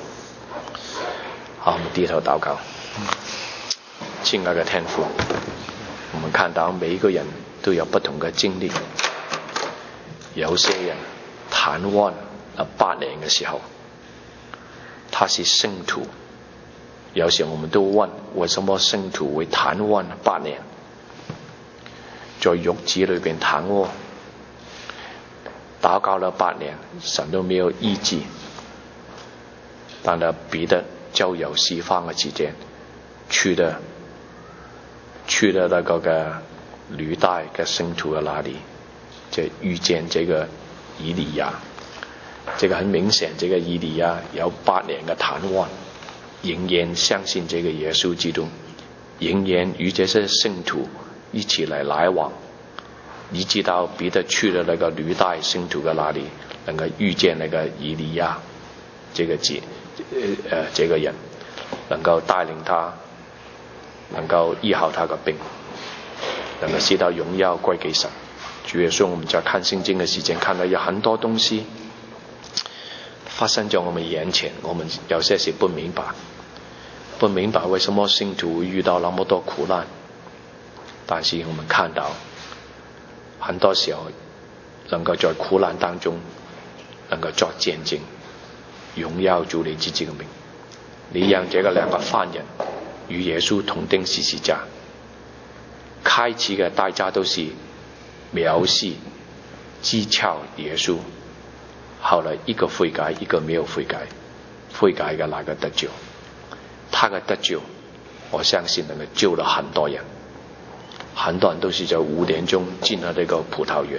Speaker 1: 好，我們低頭禱告。親愛的天父，我們看到每一個人都有不同嘅經歷，有些人癱瘓了8年嘅時候，他是聖徒。有時我們都問，為什麼聖徒會癱瘓8年？在肉體裏邊癱瘓，禱告了8年，神都沒有醫治。但係彼得就有釋放嘅時間，去了那個嘅履帶嘅聖徒嘅那裡，就遇見這個以利亞。這個很明顯，這個以利亞有8年嘅癱瘓，仍然相信這個耶穌基督，仍然與這些聖徒一起來往，以直到彼得去了那個履帶聖徒嘅那裡，能夠遇見那個以利亞這個人，能夠帶領他，能夠醫好他嘅病，能夠使到榮耀歸給神。主耶穌，我們在看聖經嘅時間，看到有很多東西發生在我們眼前，我們有些是不明白為什麼聖徒會遇到那麼多苦難。但是我們看到很多時候能夠在苦難當中能夠作見證，榮耀主你自己嘅名。你讓這個2個犯人與耶穌同釘十字架，開始嘅大家都是藐視譏誚耶穌，後來一個悔改，一個沒有悔改，悔改嘅那個得救，他嘅得救我相信能夠救了很多人。很多人都是在5點鐘進了這個葡萄園，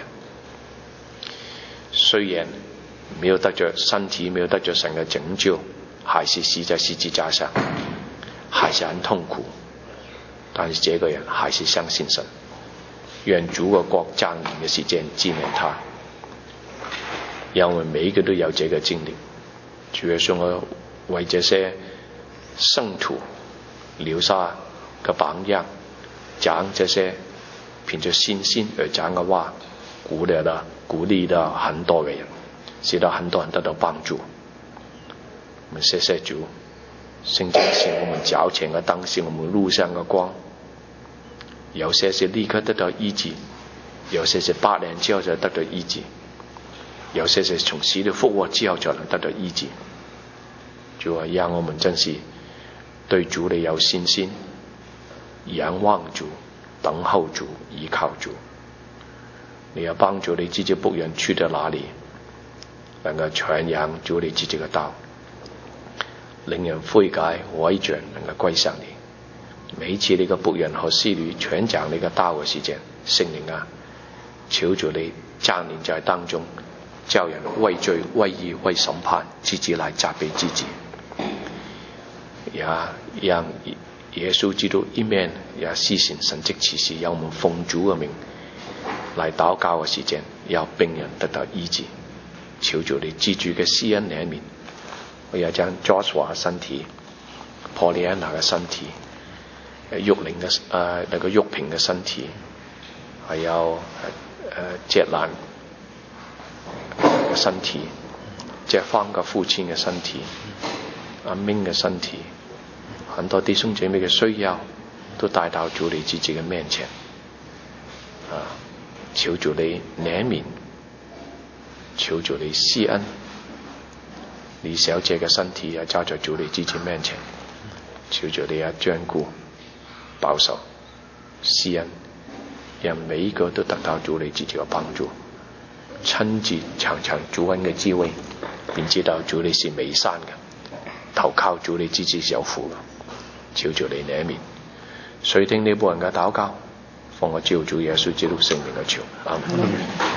Speaker 1: 雖然沒有得着身體，沒有得着神嘅拯救，還是死在十字架上，還是很痛苦，但是這個人還是相信神。願主嘅國降臨嘅時間紀念他，讓我們每一個都有這個經歷。主耶穌，我為這些聖徒留下個榜樣，講這些憑着信心而講嘅話，鼓勵了很多嘅人，使到很多人得到幫助。我們謝謝主，聖經是我們腳前嘅燈，是我們路上嘅光。有些是立刻得到醫治，有些是8年之後就得到醫治，有些是從死裏復活之後才能得到醫治。主啊，讓我們真是對主你有信心，仰望主，等候主，依靠主。你要幫助你自己僕人去到哪裡，能夠傳揚主你自己嘅道，令人悔改歸轉，能夠歸向你。每次你嘅僕人和使女傳講你嘅道嘅時間，聖靈啊，求主你降臨在當中，叫人為罪為義為審判自己來責備自己，也讓耶穌基督一面也施行神蹟奇事，讓我們奉主嘅名來禱告嘅時間，讓病人得到醫治。求主你記住嘅施恩憐憫，我要將 Joshua 嘅身體、Poliana 嘅身體、玉玲嘅那個玉萍嘅身體，還有謝蘭嘅身體、謝芳嘅父親嘅身體、阿明嘅身體，很多弟兄姐妹嘅需要都帶到主你自己嘅面前。求主你憐憫，求主你施恩， 李小姐嘅身體啊，交在主你之前面前，求主你啊眷顧、保守、施恩，讓每一個都得到主你自己嘅幫助，親自嘗嘗主恩嘅滋味，便知道主你是美善嘅，投靠主你自己是有福嘅。求主你憐憫，垂聽你僕人嘅禱告，奉我救主耶穌基督聖名嘅求，阿門。